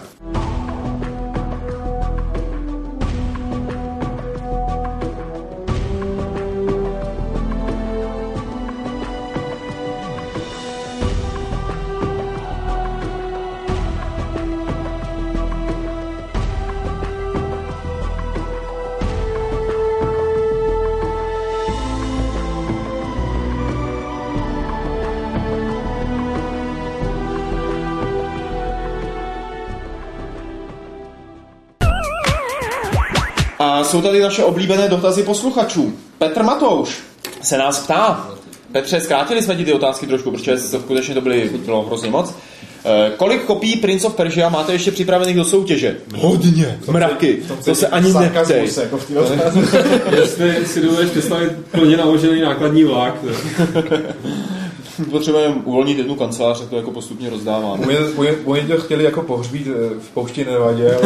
A jsou tady naše oblíbené dotazy posluchačů. Petr Matouš se nás ptá. Petře, zkrátili jsme ti ty otázky trošku, protože skutečně to bylo hrozně moc. Kolik kopií Prince of Persia máte ještě připravených do soutěže? Hodně. Mraky. To se ani neptej. Jestli si dovedeš představit plně naložený nákladní vlak. Potřebujeme uvolnit jednu kancelář, to jako postupně rozdáváme. Oni to chtěli jako pohřbít v poušti Nevadě.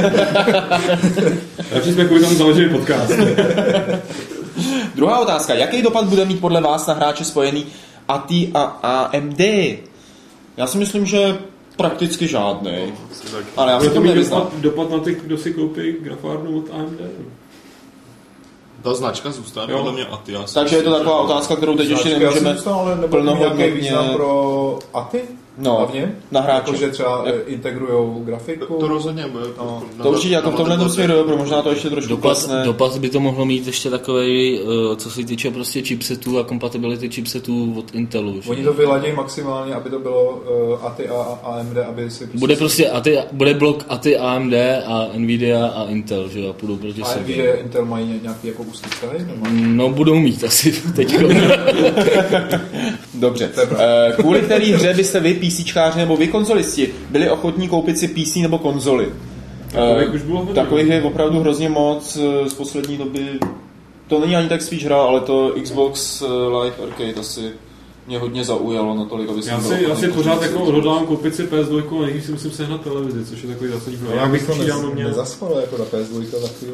Takže jsme kvůli tomu založili podcast. Druhá otázka. Jaký dopad bude mít podle vás na hráče spojený ATI a AMD? Já si myslím, že prakticky žádný. Ale já si to nevyznám. Dopad na ty, kdo si koupí grafárnu od AMD. Ta značka zůstane podle mě ATI. Takže je to taková otázka, kterou teď ještě nemůžeme plnohodnotně... pro ATI? No, hlavně? Na hráče. Jako, že třeba integrujou grafiku? To rozhodně bude. No, to určitě jako v tomhle směru, pro možná to ještě trošku klesne. Dopad by to mohlo mít ještě takovej, co se týče prostě chipsetů a kompatibility chipsetů od Intelu. Že? Oni to vyladí maximálně, aby to bylo ATI a AMD, aby si... Bude prostě bude blok ATI, AMD a Nvidia a Intel, že jo, a půjdou proti sobě. A víš, že Intel mají nějaký jako ústý vztahy? No, budou mít asi teďko. Dobře. Kvůli který hře byste vy, PCčkáři nebo vy konzolisti, byli ochotní koupit si PC nebo konzoli? Takových je opravdu hrozně moc z poslední doby. To není ani tak spíš hra, ale to Xbox Live Arcade asi mě hodně zaujalo natolik, aby jsem Já si pořád jako odhodlám koupit si PS2 a někdy si musím sehnat televizi, což je takový zásadní problém. Já bych to nezaspal jako na PS2 za chvíli.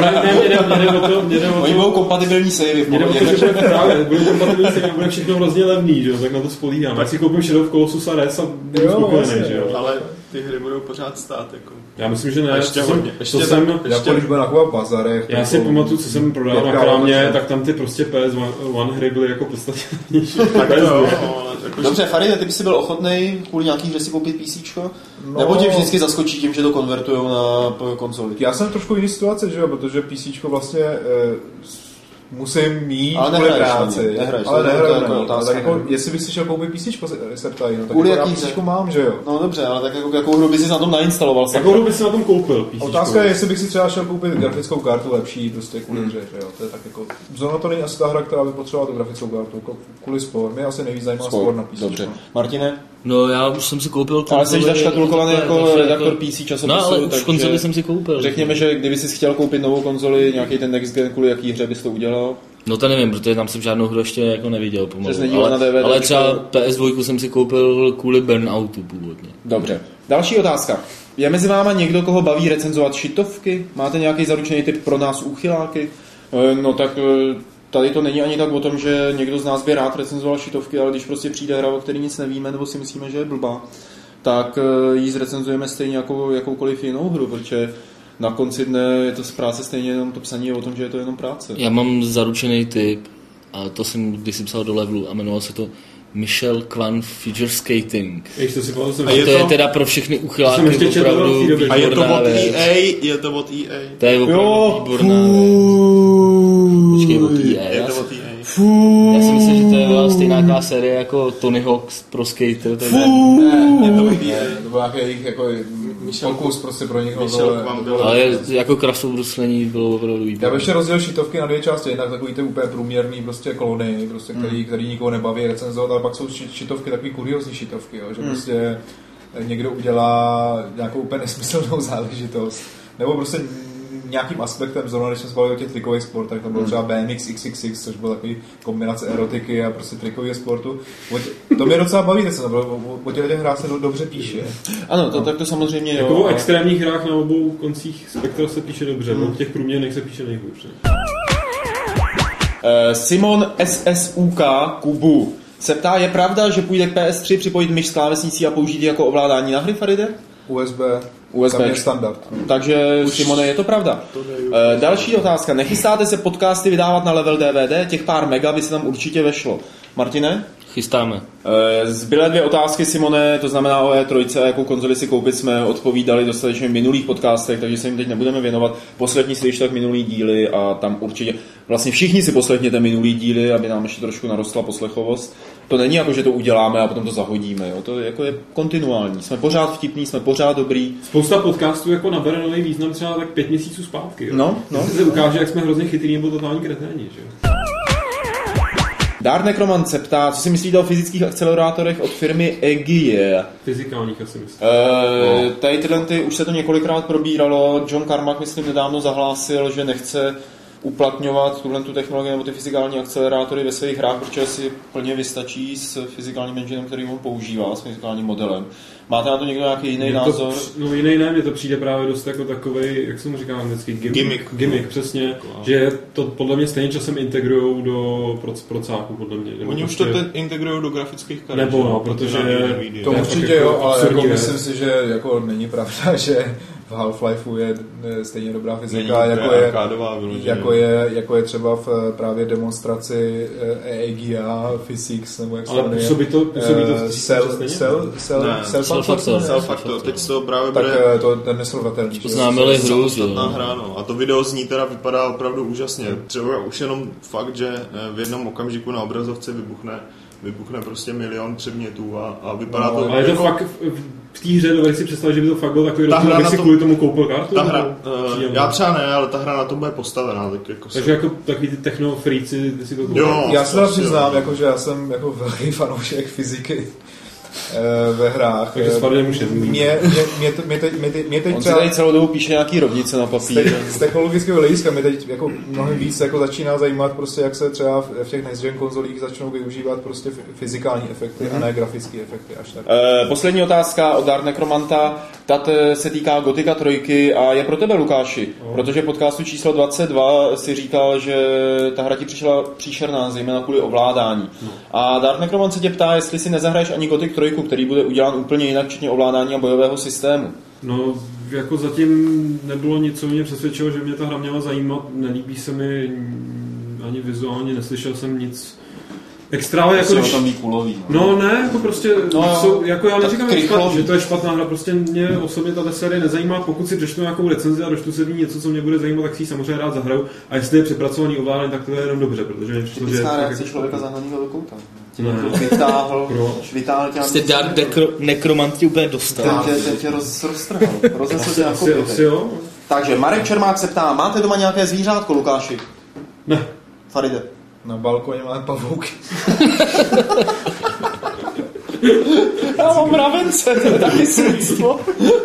Oni budou kompatibilní savey. Budou kompatibilní savey a bude všechno hrozně levný, že? Tak na to spolíhám. Tak si koupím Shadow of Colossus a Res a budu spokojený, že jo. Ale ty hry budou pořád stát jako. Já myslím, že ne. Když bude nakupovat bazarech. Já si pamatuju, co jsem prodal na krámě, tak tam ty prostě PS1 hry byly jako podstatně nižší. Dobře, Faride, ty bys si byl ochotnej kvůli nějaký hře si koupit PCčko? No, nebo tě vždycky zaskočí tím, že to konvertujou na konzoli? Já jsem trošku jiný situace, že jo, protože PCčko vlastně musím mít kvůli práci. Ale nehraju. Tak jako, jestli bys si šel koupit PCčko, se ptají, no tak jako já PCčko mám, že jo. No dobře, ale tak jako, jakou hru bys si na tom nainstaloval? Jakou hru bys si na tom koupil PCčko? Otázka je, jestli bych si třeba šel koupit grafickou kartu lepší, prostě kvůli hře, že jo. To je tak jako, zrovna to není asi ta hra, která by potřebovala tu grafickou kartu, kvůli sport. Mě asi nejvíc zajímá sport na PCčko. Dobře. Martine? No, já už jsem si koupil konzoli. Ale jsi zaškatulkovaný jako redaktor PC časopisu. No, ale už konzoli jsem si koupil. Řekněme, že kdyby jsi chtěl koupit novou konzoli, nějaký ten next gen, kvůli jaký hře bys to udělal? No to nevím, protože tam jsem žádnou hru ještě jako neviděl pomalu. DVD, ale třeba PS2 jsem si koupil kvůli Burnoutu původně. Dobře. Další otázka. Je mezi váma někdo, koho baví recenzovat šitovky? Máte nějaký zaručený tip pro nás úchyláky? No tak tady to není ani tak o tom, že někdo z nás by rád recenzoval šitovky, ale když prostě přijde hra, o který nic nevíme, nebo si myslíme, že je blbá, tak ji zrecenzujeme stejně jako jakoukoliv jinou hru, protože na konci dne je to z práce stejně jenom to psaní je o tom, že je to jenom práce. Já mám zaručený tip a to jsem kdysi psal do levelu a jmenovalo se to Michel Kwan Figure Skating. A to je teda pro všechny uchyláky opravdu a je to od EA? Je to od EA? To je opravdu výborná Počkej, od EA. Je to od EA. Já si myslím, že to je stejná série jako Tony Hawk's Pro Skater. To byl nějaký jejich jako pokus prostě pro někoho. Ale jako krasobruslení bylo opravdu výborné. Já bych ještě rozdělil šitovky na dvě části. Jednak takový ty úplně průměrný prostě kolony, prostě, který nikoho nebaví recenzovat, ale pak jsou šitovky takový kuriózní šitovky, jo, že prostě někdo udělá nějakou úplně nesmyslnou záležitost, nebo prostě nějakým aspektem, zrovna když jsme se bavili o těch trikových sportech, tam bylo třeba BMX XXX, což byla takový kombinace erotiky a prostě trikového sportu. To mě docela baví, o těch hrách se dobře píše. Ano, tak to samozřejmě jo. Jako o extrémních hrách na obou koncích spektra se píše dobře, no v těch průměrných se píše nejhůř. Simon SSUK Kubu se ptá, je pravda, že půjde k PS3 připojit myš s klávesnicí a použít ji jako ovládání na hry, Faride? USB. Tam je standard. Takže, Simone, je to pravda. Další otázka. Nechystáte se podcasty vydávat na Level DVD? Těch pár mega by se tam určitě vešlo. Martine? Chystáme. Zbylé 2 otázky, Simone, to znamená o E3 a jakou konzoli si koupit, jsme odpovídali dostatečně v minulých podcastech, takže se jim teď nebudeme věnovat. Poslední si tak minulý díly a tam určitě, vlastně všichni si poslechněte minulý díly, aby nám ještě trošku narostla poslechovost. To není jako, že to uděláme a potom to zahodíme, jo? To jako je kontinuální. Jsme pořád vtipní, jsme pořád dobrý. Spousta podcastů jako nabere nový význam třeba tak 5 měsíců zpátky. Jo? No. Se ukáže, jak jsme hrozně chytrý nebo totální kreténi, že? Dark Necromant se ptá, co si myslíte o fyzických akcelerátorech od firmy EGIE? Fyzikálních asi myslím. Tady tyhle už se to několikrát probíralo. John Carmack, myslím, nedávno zahlásil, že nechce uplatňovat tu technologii nebo ty fyzikální akcelerátory ve svých hrách, protože si plně vystačí s fyzikálním enginem, který on používá, s fyzikálním modelem. Máte na to někdo nějaký jiný názor? No jiný ne, mně to přijde právě dost jako takovej, jak se mu říká anglicky, gimmick, přesně, že to podle mě stejně časem integrujou do procáku, podle mě. Oni už to integrují do grafických karet. Nebo no, protože to určitě jo, ale jako myslím si, že jako není pravda, že v Half-Lifeu je stejně dobrá fyzika, jako je třeba v právě demonstraci EGIA Physics, nebo jak se jmenuje. Ale působí to Self-Factor. Teď se to právě tak to ten nesrovnatelný. Poznámili hru, hra, no. A to video z ní teda vypadá opravdu úžasně. Třeba už jenom fakt, že v jednom okamžiku na obrazovce vybuchne prostě milion předmětů a vypadá to... Ale je to fakt v té hře dovedeš si představit, že by to fakt byl takový rozdíl, abych si kvůli tomu koupil kartu? Já třeba ne, ale ta hra na tom bude postavená. Takže jako takový ty technofríci si to koupil. Já se teda přiznám, jako, že já jsem jako velký fanoušek fyziky ve hrách. Takže spadl nemůže. Mě teď třeba... tady celou dobu píše nějaký rovnice na papír. Z technologického hlediska mě teď jako mnohem víc jako začíná zajímat, prostě, jak se třeba v těch next-gen konzolích začnou využívat prostě fyzikální efekty a ne grafické efekty až tak. Poslední otázka od Dark Necromanta. Ta se týká Gothica 3 a je pro tebe, Lukáši. Protože v podcastu číslo 22 si říkal, že ta hra ti přišla příšerná, zejména kvůli ovládání. A Dark Necromant se tě ptá, jestli si nezahraješ ani Gothic 3, který bude udělán úplně jinak, včetně ovládání a bojového systému. No, jako zatím nebylo nic, co mě přesvědčilo, že mě ta hra měla zajímat. Nelíbí se mi ani vizuálně, neslyšel jsem nic extra, ale jako tam kulový. No ne, jako prostě, jako já neříkám, že to je špatná hra, prostě mě osobně ta série nezajímá, pokud si přečtu nějakou recenzi a dočtu se v ní něco, co mě bude zajímat, tak si ji samozřejmě rád zahraju, a jestli je přepracovaný ovládání, tak to je jenom dobře, protože mě přišlo, že... Typická reakce člověka zahnaného do kouta. Vytáhl tě... Jste Dark Necromant tě úplně dostal. Tě roztrhal. Rozesl tě na kopy. Takže Marek Čermák se ptá, máte doma nějaké zvířátko, Lukáši? Ne. Faride? Na balkoně máme pavouky. Já mám mravence, to je taky smysl.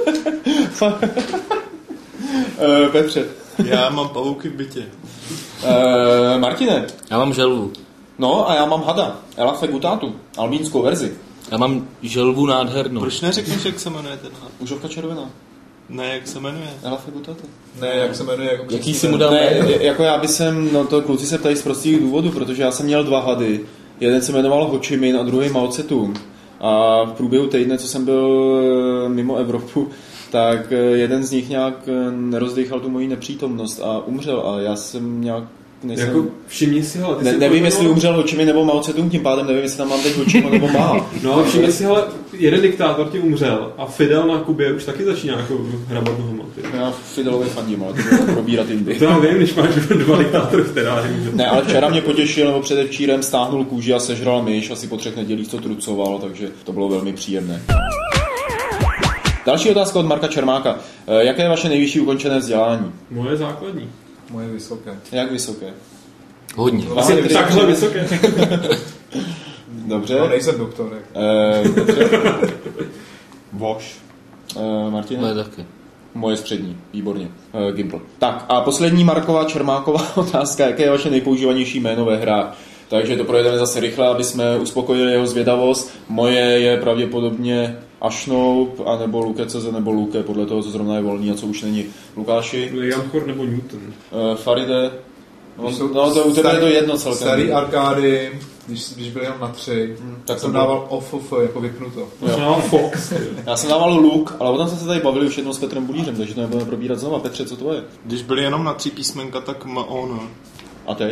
Petře? Já mám pavouky v bytě. Martine? Já mám želvu. No a já mám hada. Elafe gutatu. Albínskou verzi. Já mám želvu nádhernou. Proč neřekneš, jak se jmenuje ten had? Užovka červená. Ne, jak se jmenuje? Elafe gutatu. Ne, jak se jmenuje? Jako jaký si mu dal? Ne, jako já bych sem, no to kluci se ptají z prostých důvodů, protože já jsem měl 2 hady. Jeden se jmenoval Ho Chi Minh a druhý Mao Tse-tung. A v průběhu týdne, co jsem byl mimo Evropu, tak jeden z nich nějak nerozdýchal tu moji nepřítomnost a umřel a já jsem nějak nejsem... Jako všimni si, hele, nevím, jestli umřel Ho Chi Minh nebo Mao Tse-tung, tím pádem nevím, jestli tam mám teď Ho Chi Minh nebo Mao. No ale všimni si, hele, jeden diktátor ti umřel a Fidel na Kubě už taky začíná jako hrabat nohama. Já Fidelovi fandím, ale to bude probírat jindy. To já vím, když máš 2 diktátory v teráři. Ne, ale včera mě potěšil, nebo předevčírem stáhnul kůži a sežral myš, asi po 3 nedělích, co trucoval, takže to bylo velmi příjemné. Další otázka od Marka Čermáka. Jaké je vaše nejvyšší ukončené vzdělání? Moje základní. Moje vysoké. Jak vysoké? Hodně. Asi takhle vysoké. Dobře. No, nejsem doktorek. Voš. Martin? Moje taky. Moje střední, výborně. Gimpl. Tak a poslední Marková Čermáková otázka, jaké je vaše nejpoužívanější jméno ve hrách? Takže to projedeme zase rychle, aby jsme uspokojili jeho zvědavost. Moje je pravděpodobně Ashnoup, anebo Luke.cz, nebo Luke, podle toho, co zrovna je volný a co už není. Lukáši? Janchor nebo Newton. Faride? No to u tebe je to jedno celkem. Starý arkády, když byl jenom na 3, tak jsem dával off, jako vypnuto. Fox. Já jsem dával Luke, ale o tom jsme se tady bavili už jednou s Petrem Bulířem, takže to nebudeme probírat znova. Petře, co to je? Když byli jenom na 3 písmenka, tak M-O-N. A teď?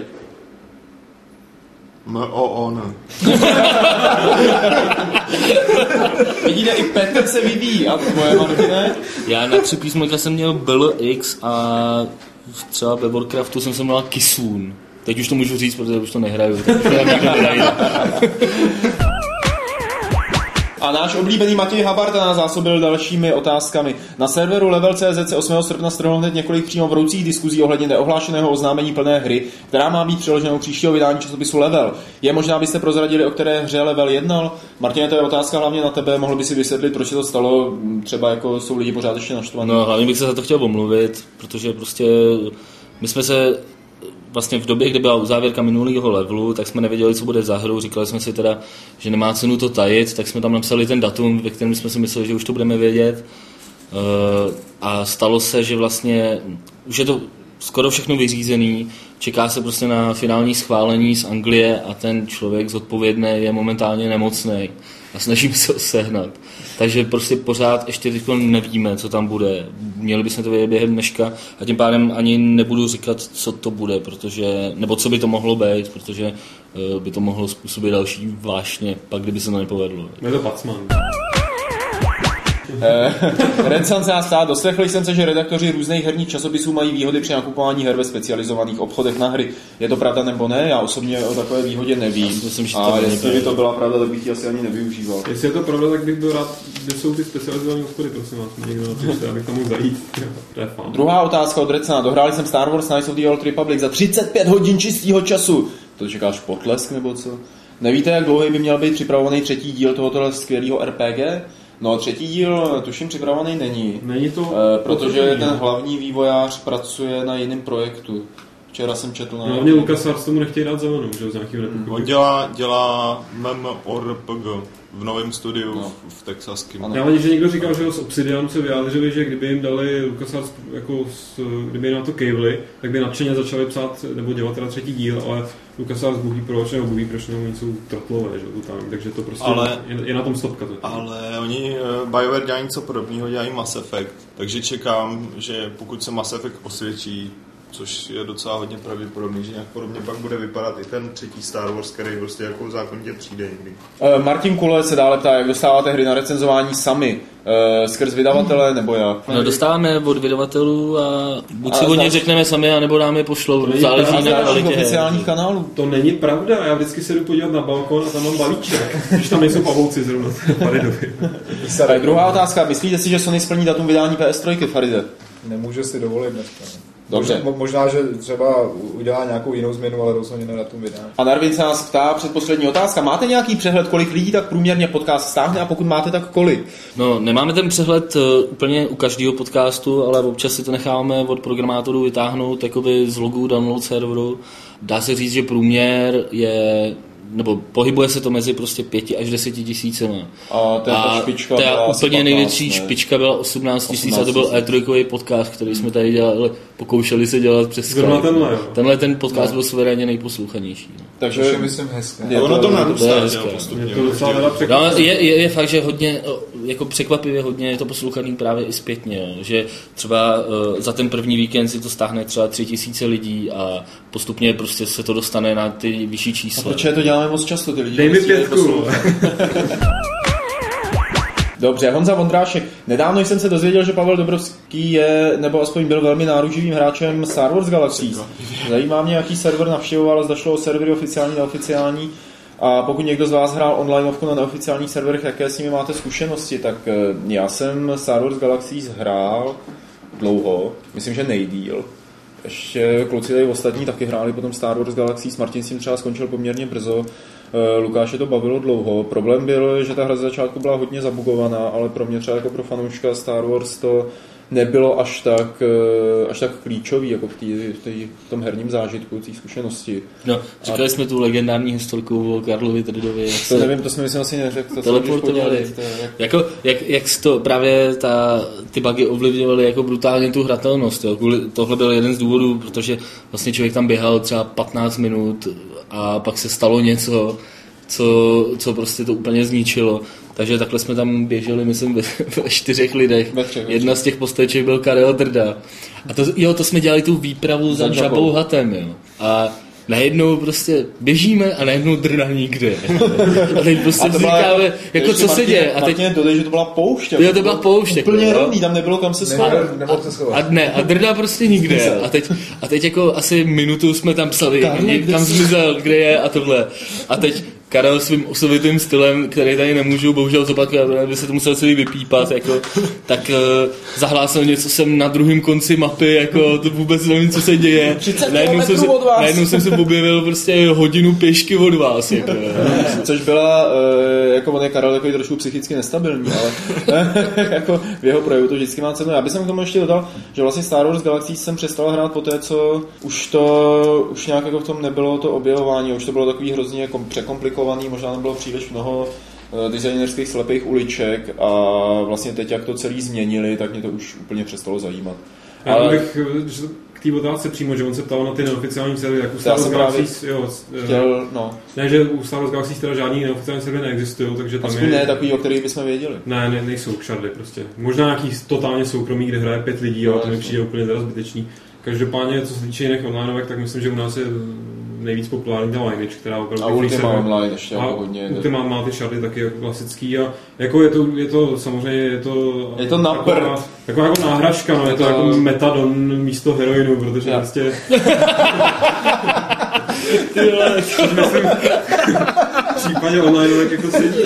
M-O-O-N. Vidíte, i Petr se vyvíjí. A tvoje, Martine? Já na 3 písmenka jsem měl BLX a třeba ve Warcraftu jsem se měl Kisun. Teď už to můžu říct, protože už to nehraju. A náš oblíbený Matěj Habarta nás zásobil dalšími otázkami. Na serveru Level.cz se 8. srpna strhlo hned několik přímo vroucích diskuzí ohledně neohlášeného oznámení plné hry, která má být přeloženou příštího vydání časopisu Level. Je možná, byste prozradili, o které hře Level jednal? Martine, to je otázka hlavně na tebe. Mohl by si vysvětlit, proč se to stalo? Třeba jako jsou lidi pořád ještě naštvaní. No, hlavně bych se za to chtěl omluvit, protože prostě my jsme se vlastně v době, kdy byla uzávěrka minulého levelu, tak jsme nevěděli, co bude za hru. Říkali jsme si teda, že nemá cenu to tajit, tak jsme tam napsali ten datum, ve kterém jsme si mysleli, že už to budeme vědět. A stalo se, že vlastně už je to skoro všechno vyřízený, čeká se prostě na finální schválení z Anglie a ten člověk zodpovědný je momentálně nemocný a snažíme se ho sehnat. Takže prostě pořád ještě teď nevíme, co tam bude. Měli bychom to vědět během dneška a tím pádem ani nebudu říkat, co to bude, protože, nebo co by to mohlo být, protože by to mohlo způsobit další vášně, pak kdyby se to nepovedlo. Je to Pacman. Rensan se nás ptá, doslechl jsem se, že redaktoři různých herních časopisů mají výhody při nakupování her ve specializovaných obchodech na hry. Je to pravda nebo ne? Já osobně o takové výhodě nevím. Myslím, že a jestli by to byla pravda, tak bych ji asi ani nevyužíval. Jestli je to pravda, tak bych byl rád, kde jsou ty specializované obchody, prosím vás, někdo napíšte, abych tam mohl zajít. To je fajn. Druhá otázka od Recna. Dohráli jsem Star Wars Knights of the Old Republic za 35 hodin čistého času. To čekáš potlesk nebo co? Nevíte, jak dlouhý by měl být připravovaný třetí díl tohoto skvělého RPG? No, třetí díl, tuším, připravený není. Není to... protože ten hlavní vývojář pracuje na jiném projektu. Včera jsem četl na... No, mě LucasArts tomu nechtějí dát zelenou, že z nějakým republikou. On dělá MMORPG v novém studiu v Texaském. Já mám, že někdo říkal, že z Obsidianu se vyjádřili, že kdyby jim dali LucasArts, jako kdyby jim na to kejvli, tak by nadšeně začali psát nebo dělat teda třetí díl, ale LucasArts bůh ví proč, oni jsou trotlové, že tam, takže to prostě je na tom stopka. Ale oni BioWare dělají něco podobného, dělají Mass Effect, takže čekám, že pokud se Mass Effect osvědčí, což je docela hodně pravděpodobný, že nějak podobně pak bude vypadat i ten třetí Star Wars, který prostě jako zákonitě přijde někdy. Martin Kule se dále ptá, jak dostáváte hry na recenzování sami? Skrz vydavatele nebo jak? No, dostáváme od vydavatelů a buď si o ně řekneme sami, anebo nám je pošlou. Záleží na kvalitě oficiálních kanálů. To není pravda, já vždycky se jdu podívat na balkon a tam mám balíček, když tam nejsou pavouci zrovna. Tak druhá otázka, myslíte si, že Sony splní datum vydání PS3, Faride? Nemůže si dovolit dneska. Dobře. Možná, že třeba udělá nějakou jinou změnu, ale rozhodně na datum vydání. A Narvin se nás ptá, předposlední otázka. Máte nějaký přehled, kolik lidí tak průměrně podcast stáhne a pokud máte, tak kolik? No, nemáme ten přehled úplně u každého podcastu, ale občas si to necháváme od programátorů vytáhnout jakoby z logu download serveru. Dá se říct, že průměr je, nebo pohybuje se to mezi prostě 5 až 10 tisícima. A ta špička byla úplně největší špička byla 18 tisíc a to byl E3 podcast, který jsme tady dělali, pokoušeli se dělat přes Skype. Tenhle ten podcast byl suverénně nejposlouchanější. No. Takže je myslím hezké. Ono to narůstá postupně. Je fakt, že hodně, jako překvapivě hodně je to poslouchaný právě i zpětně, jo. Že třeba za ten první víkend si to stáhne třeba 3000 lidí a postupně prostě se to dostane na ty vyšší čísla. A proč to děláme moc často ty lidi? Dej mi 5. Dobře, Honza Vondrášek. Nedávno jsem se dozvěděl, že Pavel Dobrovský je, nebo aspoň byl velmi náruživým hráčem Star Wars Galaxies. Zajímá mě, jaký server navštěvoval, zda šlo o servery oficiální, neoficiální. A pokud někdo z vás hrál onlineovku na neoficiálních serverech, jaké s nimi máte zkušenosti, tak já jsem Star Wars Galaxies hrál dlouho, myslím, že nejdýl. Ještě kluci tady ostatní taky hráli potom Star Wars Galaxies, Martin s tím třeba skončil poměrně brzo. Lukáše to bavilo dlouho. Problém byl, že ta hra z začátku byla hodně zabugovaná, ale pro mě třeba jako pro fanouška Star Wars to nebylo až tak klíčový jako v tom herním zážitku, té zkušenosti. No, říkali jsme tu legendární historku o Karlovi Trdovi. To nevím, to jsme myslím asi neřekli. Teleportovali. Jak to právě ty bugy ovlivňovaly jako brutálně tu hratelnost. Jo. Tohle byl jeden z důvodů, protože vlastně člověk tam běhal třeba 15 minut a pak se stalo něco, co prostě to úplně zničilo. Takže takhle jsme tam běželi, myslím, ve 4 lidech. Jedna z těch postaviček byl Karel Drda. A to jsme dělali tu výpravu za Jabou Huttem, jo. A najednou prostě běžíme a najednou Drda nikde. A teď prostě říkáme, jako co se děje. A teď dodej, že to byla poušť. Jo, to byla poušť. Úplně rovný, tam nebylo kam se schovat. A Drda prostě nikde. A teď jako asi minutu jsme tam psali, kam zmizel, kde je a tohle. A teď Karel svým osobitým stylem, který tady nemůžu bohužel zopakovat, aby se to musel celý vypípat, jako, tak zahlásil něco jsem na druhém konci mapy, jako to vůbec nevím, co se děje. Najednou jsem se objevil prostě hodinu pěšky od vás. Jako, což byla, jako on je Karel takový trošku psychicky nestabilní, ale jako v jeho projevu to vždycky má cenu. Já bych k tomu ještě dodal, že vlastně Star Wars Galaxies jsem přestal hrát po té, co už nějak jako v tom nebylo to objevování, už to bylo takový hrozně jako překomplikovaný, možná tam bylo příliš mnoho designerských slepých uliček a vlastně teď, jak to celý změnili, tak mě to už úplně přestalo zajímat. Já bych k té otázce přímo, že on se ptal na ty neoficiální servery, jak u Star Wars Galaxies, Ne, že u Star Wars Galaxies teda žádný neoficiální servery neexistují, takže tam aspoň ne takový, o kterých bychom věděli. Ne, nejsou kšardy prostě. Možná nějaký totálně soukromý, kde hraje 5 lidí, ale to mi přijde úplně teda zbytečný. Každopádně, co se týče jiných onlineovek, tak myslím, že u nás je nejvíc populární ta Lineage, která opravdu... A Ultima Online ještě jako hodně... Ultima má ty šardy taky jako klasický a jako je to samozřejmě, je to na prd. Taková jako náhražka, no, je to jako metadon místo heroinu, protože prostě... Myslím, v případě onlineovek jako sedí,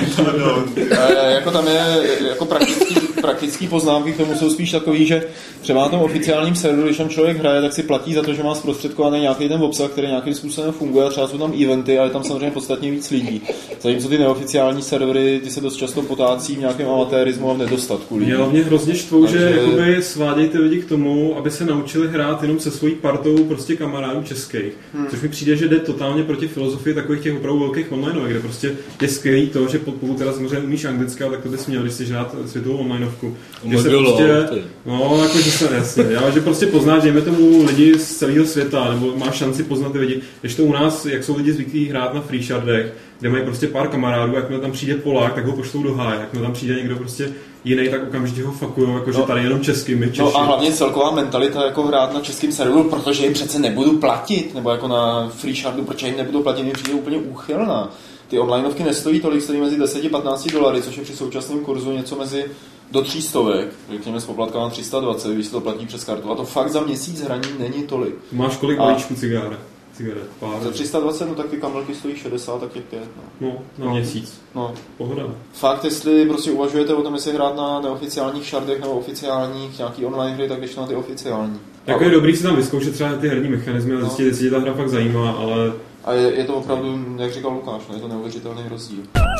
jako tam je jako praktický poznámky k tomu jsou spíš takový, že třeba na tom oficiálním serveru, když tam člověk hraje, tak si platí za to, že má zprostředkovaný nějaký ten obsah, který nějakým způsobem funguje, a třeba jsou tam eventy, ale tam samozřejmě podstatně víc lidí. Zatímco ty neoficiální servery, ty se dost často potácí v nějakém amatérismu a v nedostatku lidí. Mě hlavně hrozně štvou, že jakoby svádějí ty lidi k tomu, aby se naučili hrát jenom se svojí partou prostě kamarádů českých. Což mi přijde, že jde totálně proti filozofii takových těch opravdu velkých onlineovek, kde prostě je skvělý to, že pokud teda samozřejmě umíš anglicky, tak to bys měl, když jsi hrát světovou onlineovku. Že se prostě, no, jako že se jasně, že prostě poznáš, dejme tomu lidi z celého světa, nebo máš šanci poznat ty lidi. Když to u nás, jak jsou lidi zvyklí hrát na free shardech, kde mají prostě pár kamarádů, jakmile tam přijde Polák, tak ho pošlou do háje, jakmile tam přijde někdo prostě jiný, tak okamžitě ho fakujou, jakože tady jenom český, my Češi. No a hlavně celková mentalita jako hrát na českém serveru, protože jim přece nebudu platit, nebo jako na free shardu, protože jim nebudu platit, jim přijde úplně úchylná. Ty onlineovky nestojí tolik, stojí mezi $10-15, což je při současném kurzu něco mezi do 300, řekněme s poplatkama 320, když se to platí přes kartu. A to fakt za měsíc hraní není tolik. Máš kolik balíčků cigaret? Za 320, no tak ty kamelky stojí 60, tak je 5. No, na měsíc. No. Pohoda. Fakt, jestli prostě uvažujete o tom, jestli hrát na neoficiálních šardech nebo oficiálních nějaký online hry, tak ještě na ty oficiální. Jako je dobrý si tam vyzkoušet třeba ty herní mechanismy a zjistit, jestli tě ta hra fakt zajímá, ale... A je to opravdu, jak říkal Lukáš, je to neuvěřitelný rozdíl.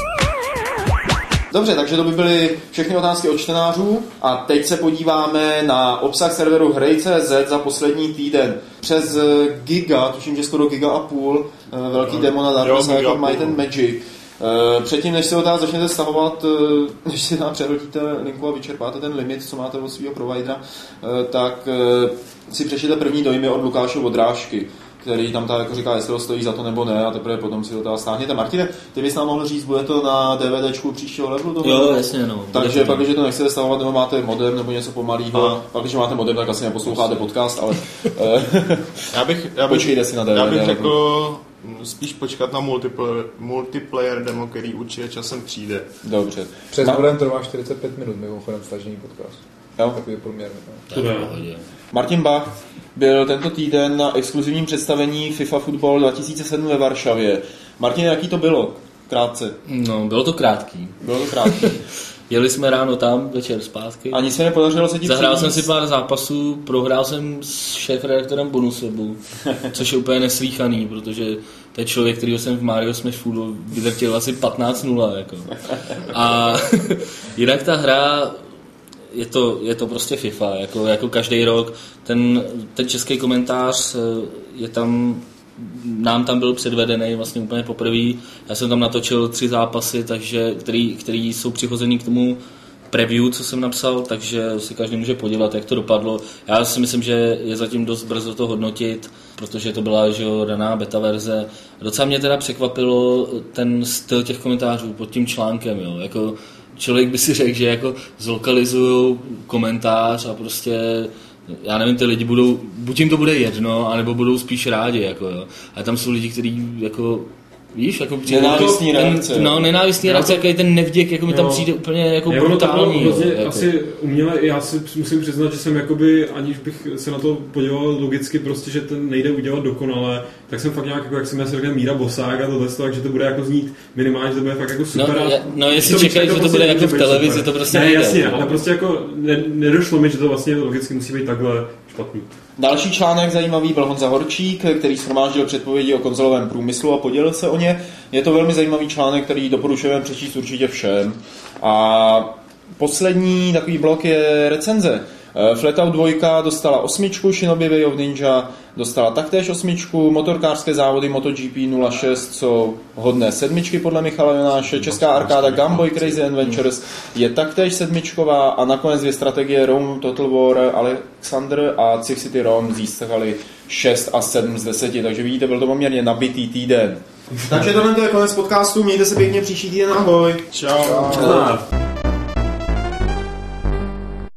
Dobře, takže to by byly všechny otázky od čtenářů a teď se podíváme na obsah serveru Hry.cz za poslední týden. Přes giga, tuším, že skoro giga a půl, velký demo na Dark jako Might and Magic. Předtím, než se otázka začnete stahovat, než si tam přehodíte linku a vyčerpáte ten limit, co máte od svého providera, tak si přečtěte první dojmy od Lukáše Vodrážky, který tam jako říká, jestli to stojí za to nebo ne, a teprve potom si to stáhněte. Martine, ty bys nám mohl říct, bude to na DVDčku příštího levelu? Toho? Jo, jasně, no. Takže pak, když to nechcete stahovat, nebo máte modem, nebo něco pomalýho, pak, když máte modem, tak asi neposloucháte podcast, ale počkejte si na DVD. Já bych řekl spíš počkat na multiplayer demo, který určitě časem přijde. Dobře. Přes modem trvá 45 minut, mimochodem stažený podcast. Jo? Takový průměrný. Martin Bach byl tento týden na exkluzivním představení FIFA Football 2007 ve Varšavě. Martin, jaký to bylo? Krátce. No, bylo to krátký. Jeli jsme ráno tam, večer zpátky. Ani se nepodařilo se ti Zahrál jsem si pár zápasů, prohrál jsem s šéfredaktorem Bonuswebu, což je úplně neslíchaný, protože to je člověk, kterýho jsem v Mario Smash Foodu vydrtil asi 15-0. Jako. A jinak ta hra, je to prostě FIFA, jako každý rok. Ten český komentář je tam, nám tam byl předvedený vlastně úplně poprvé. Já jsem tam natočil 3 zápasy, takže, který jsou přichozený k tomu preview, co jsem napsal, takže si každý může podívat, jak to dopadlo. Já si myslím, že je zatím dost brzo to hodnotit, protože to byla daná beta verze. Docela mě teda překvapilo ten styl těch komentářů pod tím článkem. Jo. Jako člověk by si řekl, že jako zlokalizujou komentář a prostě já nevím, ty lidi budou, buď jim to bude jedno, anebo budou spíš rádi, jako jo. A tam jsou lidi, kteří jako víš, jako nenávistný reakce. Nenávistný reakce, jaký ten nevděk, jako mi tam přijde úplně jako brutální. Jako. Asi uměle, já si musím přiznat, že jsem jakoby, aniž bych se na to podíval logicky, prostě, že ten nejde udělat dokonale, tak jsem fakt nějak, jako, jak jsem řekl, Míra Bosák a tohle, takže to bude jako znít minimálně, že to bude fakt jako super. No jestli čekají, že to bude jako v televizi, to prostě nejde. Jasně, ale prostě jako nedošlo mi, že to vlastně logicky musí být takhle špatný. Další článek zajímavý byl Honza Horčík, který shromáždil předpovědi o konzolovém průmyslu a podělil se o ně. Je to velmi zajímavý článek, který doporučujeme přečíst určitě všem. A poslední takový blok je recenze. Flatout 2 dostala 8, Shinobi Way of Ninja dostala taktéž 8, motorkářské závody MotoGP 06 jsou hodné 7 podle Michala Jonáše, česká arkáda Gunboy Crazy Adventures je taktéž 7 a nakonec 2 strategie Rome Total War Alexander a Civ City Rome získali 6 a 7 z 10, takže vidíte, byl to poměrně nabitý týden. Takže tohle je konec podcastu, mějte se pěkně příští týden, ahoj. Čau.